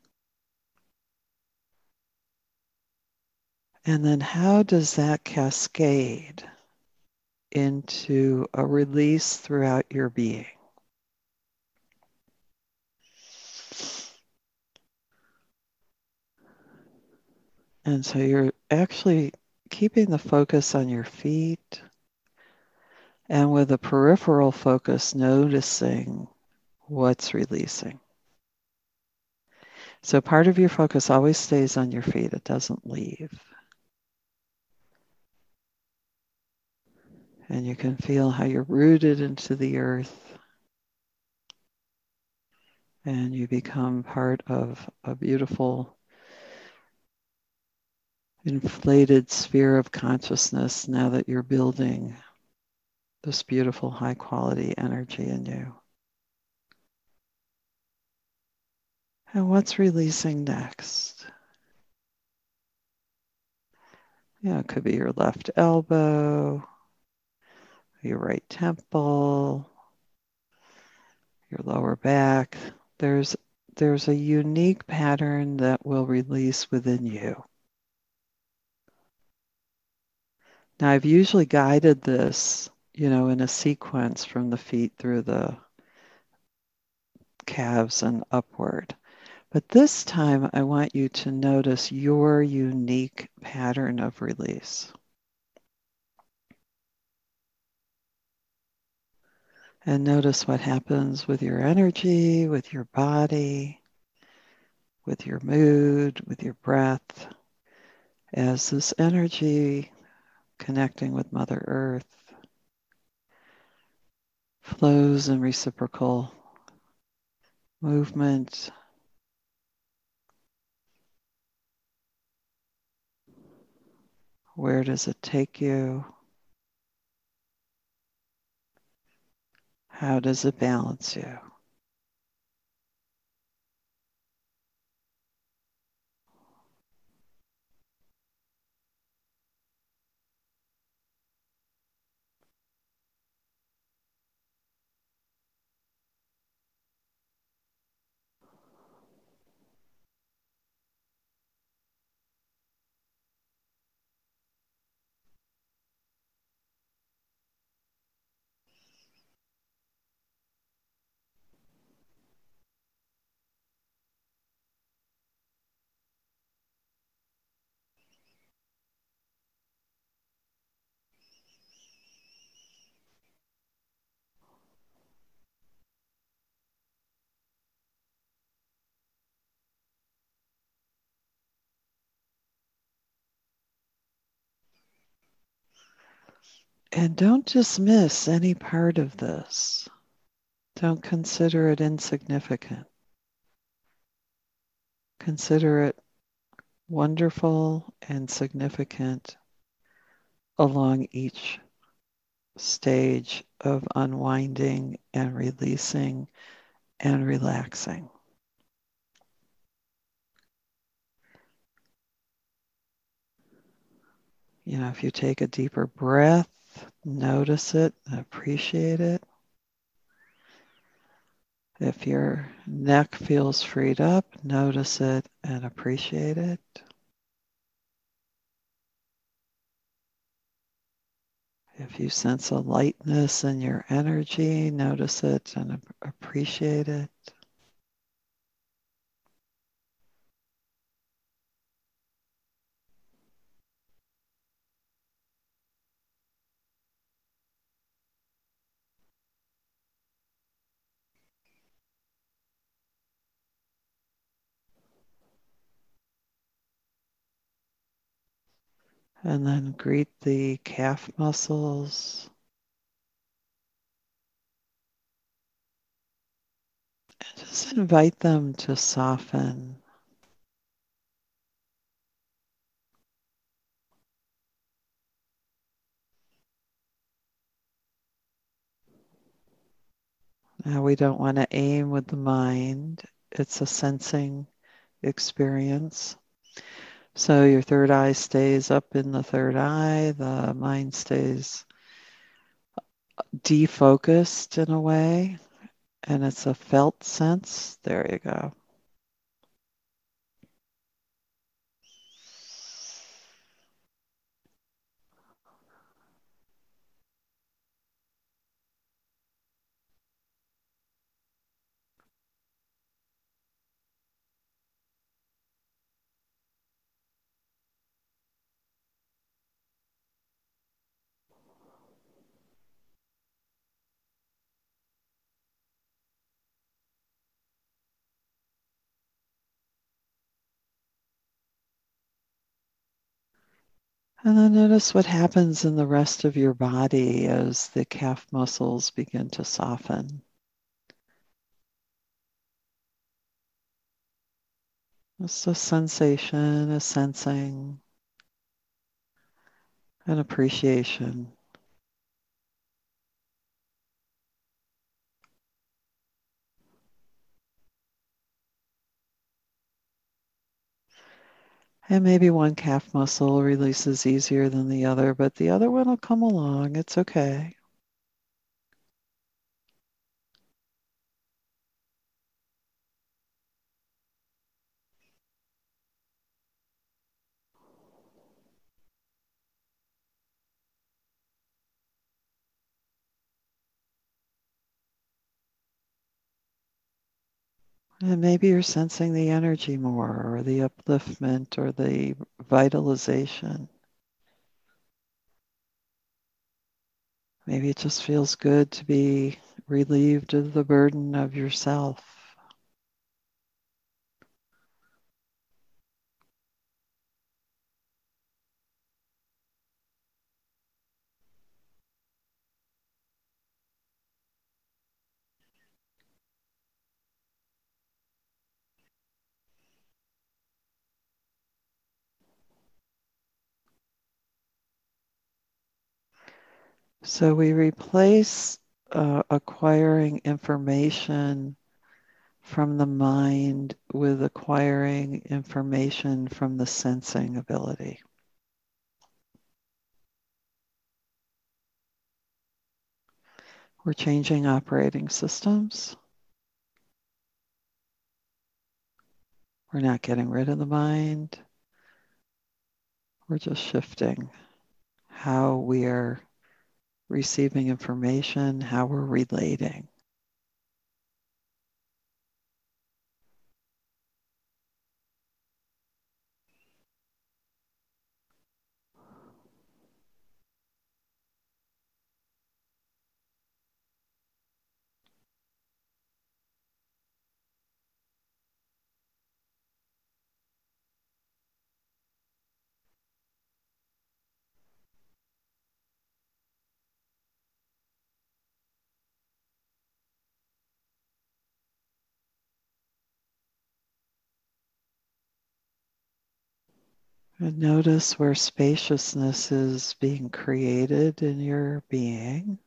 And then how does that cascade into a release throughout your being? And so you're actually keeping the focus on your feet, and with a peripheral focus, noticing what's releasing. So part of your focus always stays on your feet. It doesn't leave. And you can feel how you're rooted into the earth and you become part of a beautiful inflated sphere of consciousness now that you're building this beautiful high quality energy in you. And what's releasing next? Yeah, it could be your left elbow, your right temple, your lower back. There's there's a unique pattern that will release within you. Now, I've usually guided this, you know, in a sequence from the feet through the calves and upward. But this time, I want you to notice your unique pattern of release. And notice what happens with your energy, with your body, with your mood, with your breath, as this energy connecting with Mother Earth flows in reciprocal movement. Where does it take you? How does it balance you? And don't dismiss any part of this. Don't consider it insignificant. Consider it wonderful and significant along each stage of unwinding and releasing and relaxing. You know, if you take a deeper breath, notice it and appreciate it. If your neck feels freed up, notice it and appreciate it. If you sense a lightness in your energy, notice it and appreciate it. And then greet the calf muscles. And just invite them to soften. Now we don't want to aim with the mind. It's a sensing experience. So your third eye stays up in the third eye. The mind stays defocused in a way. And it's a felt sense. There you go. And then notice what happens in the rest of your body as the calf muscles begin to soften. It's a sensation, a sensing, an appreciation. And maybe one calf muscle releases easier than the other, but the other one will come along. It's okay. And maybe you're sensing the energy more, or the upliftment, or the vitalization. Maybe it just feels good to be relieved of the burden of yourself. So we replace uh, acquiring information from the mind with acquiring information from the sensing ability. We're changing operating systems. We're not getting rid of the mind. We're just shifting how we are receiving information, how we're relating. And notice where spaciousness is being created in your being.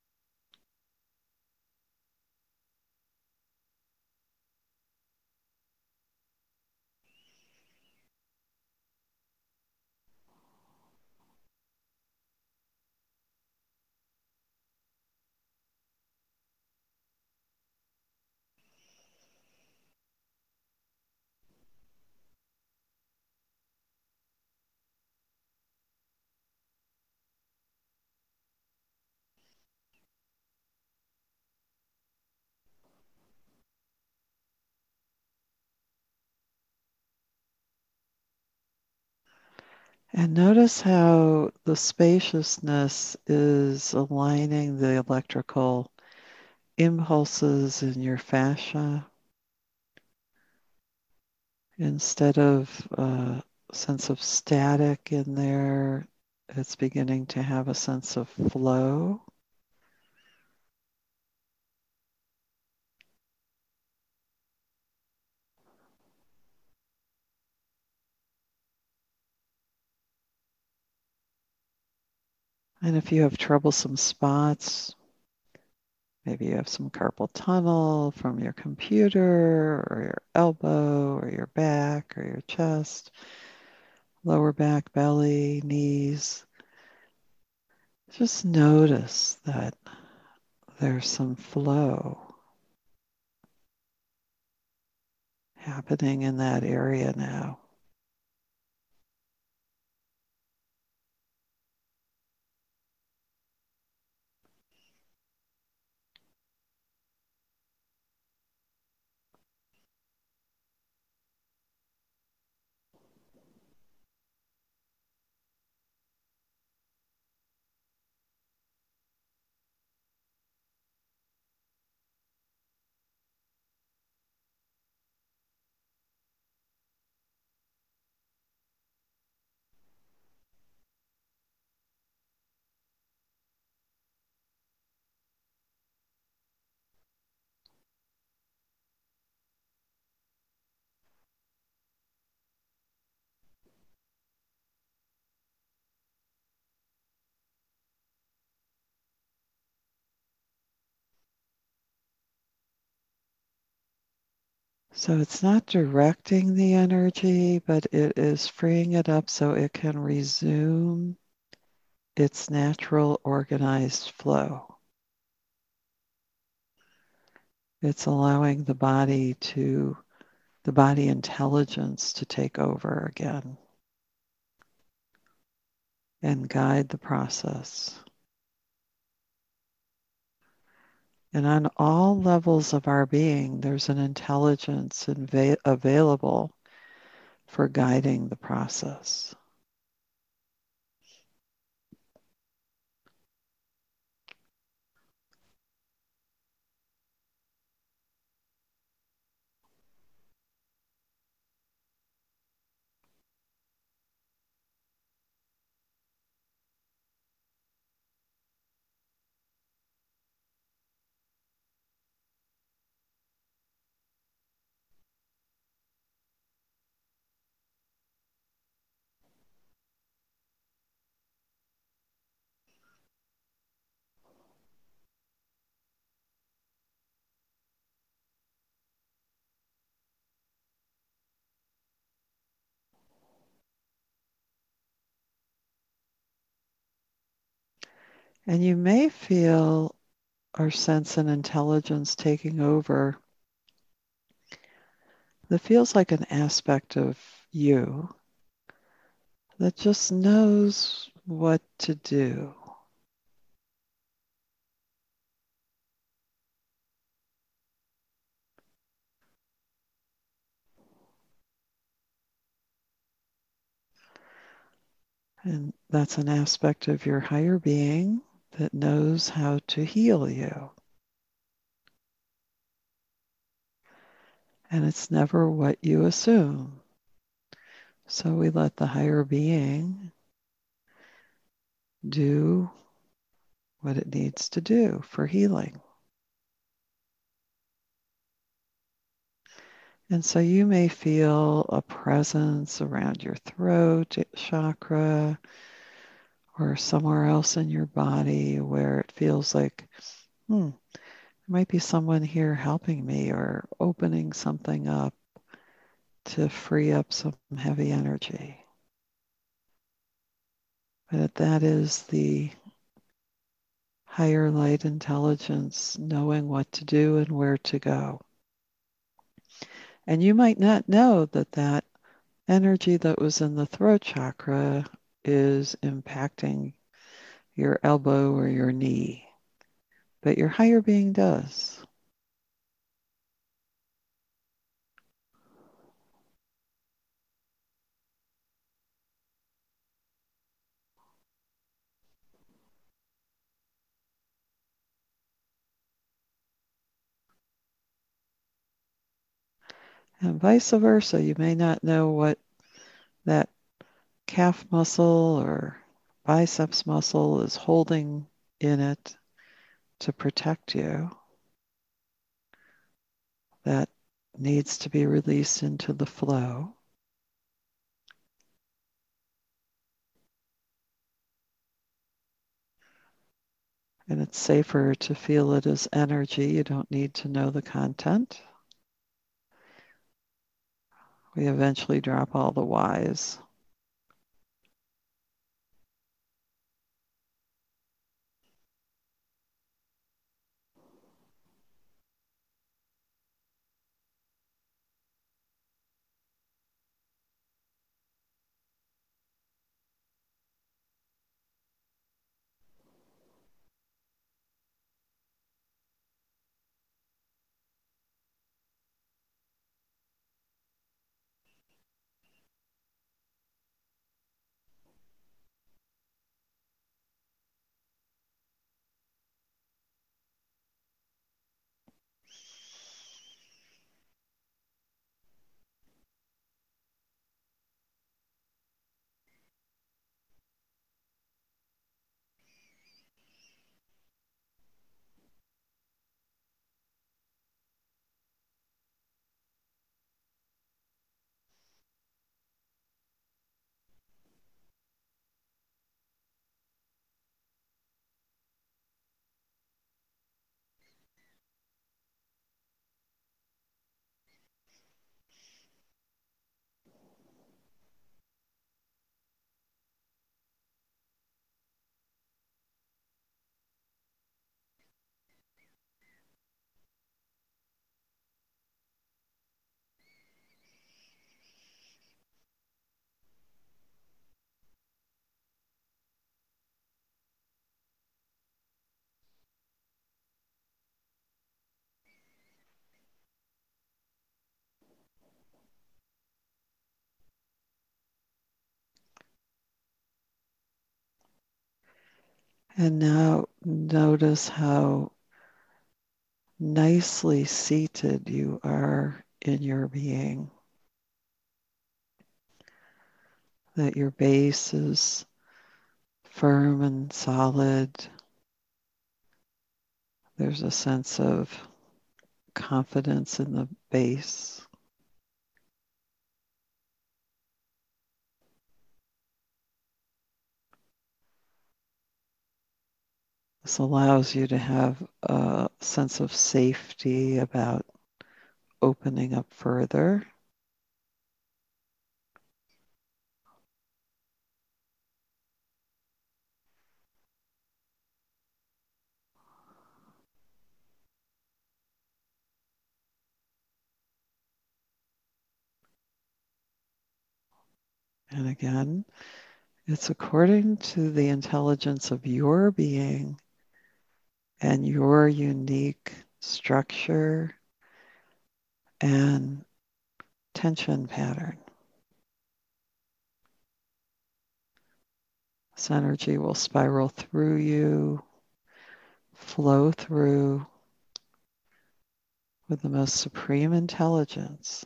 And notice how the spaciousness is aligning the electrical impulses in your fascia. Instead of a sense of static in there, it's beginning to have a sense of flow. And if you have troublesome spots, maybe you have some carpal tunnel from your computer or your elbow or your back or your chest, lower back, belly, knees. Just notice that there's some flow happening in that area now. So it's not directing the energy, but it is freeing it up so it can resume its natural organized flow. It's allowing the body to, the body intelligence to take over again and guide the process. And on all levels of our being, there's an intelligence inva- available for guiding the process. And you may feel or sense an intelligence taking over that feels like an aspect of you that just knows what to do. And that's an aspect of your higher being that knows how to heal you. And it's never what you assume. So we let the higher being do what it needs to do for healing. And so you may feel a presence around your throat chakra or somewhere else in your body where it feels like, hmm, there might be someone here helping me or opening something up to free up some heavy energy. But that is the higher light intelligence knowing what to do and where to go. And you might not know that that energy that was in the throat chakra is impacting your elbow or your knee, but your higher being does. And vice versa, you may not know what that calf muscle or biceps muscle is holding in it to protect you. That needs to be released into the flow. And it's safer to feel it as energy. You don't need to know the content. We eventually drop all the whys. And now notice how nicely seated you are in your being. That your base is firm and solid. There's a sense of confidence in the base. This allows you to have a sense of safety about opening up further. And again, it's according to the intelligence of your being and your unique structure and tension pattern. This energy will spiral through you, flow through with the most supreme intelligence.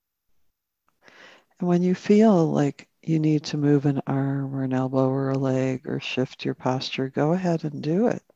And when you feel like you need to move an arm or an elbow or a leg or shift your posture, go ahead and do it.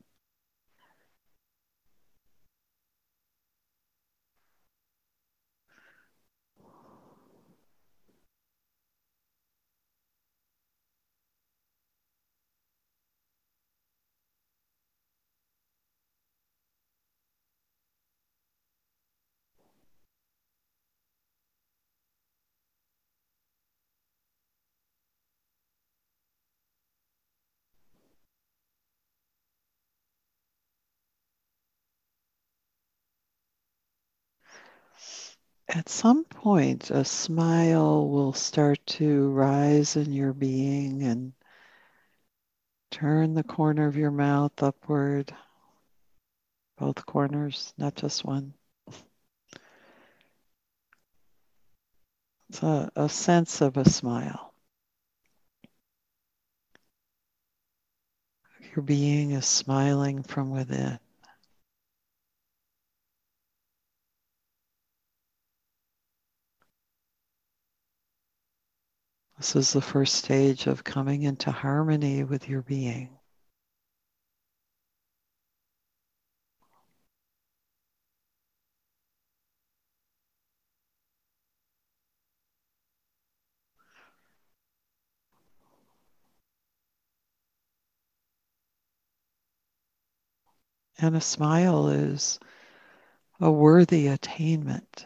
at some point, a smile will start to rise in your being and turn the corner of your mouth upward, both corners, not just one. It's a, a sense of a smile. Your being is smiling from within. This is the first stage of coming into harmony with your being. And a smile is a worthy attainment.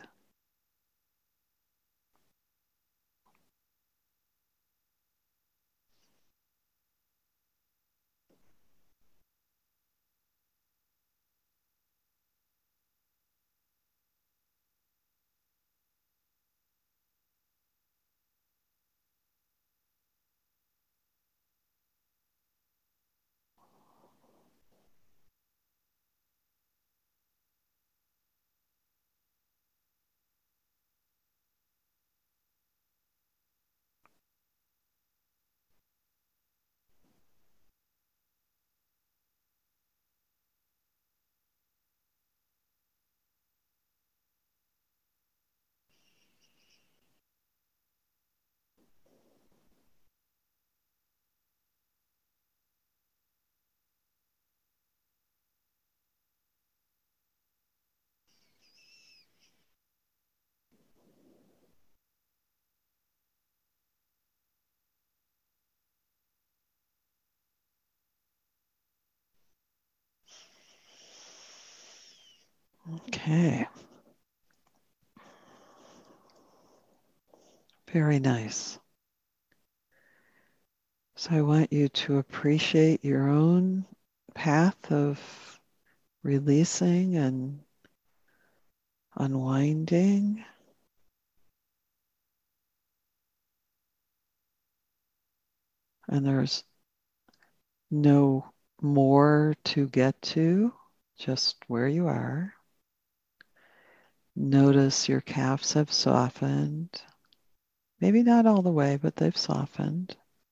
Okay. Very nice. So I want you to appreciate your own path of releasing and unwinding. And there's no more to get to, just where you are. Notice your calves have softened. Maybe not all the way, but they've softened.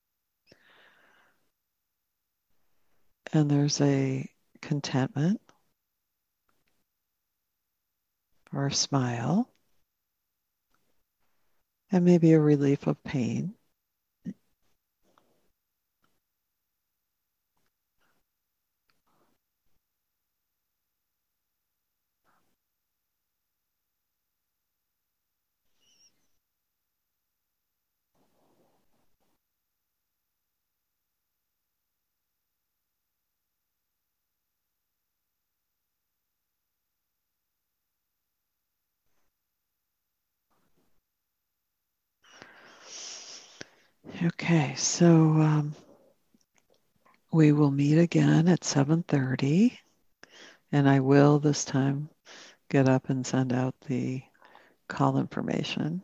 And there's a contentment or a smile, and maybe a relief of pain. Okay, so um, we will meet again at seven thirty, and I will this time get up and send out the call information.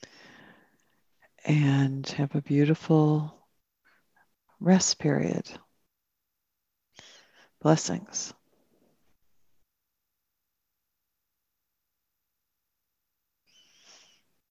And have a beautiful rest period. Blessings.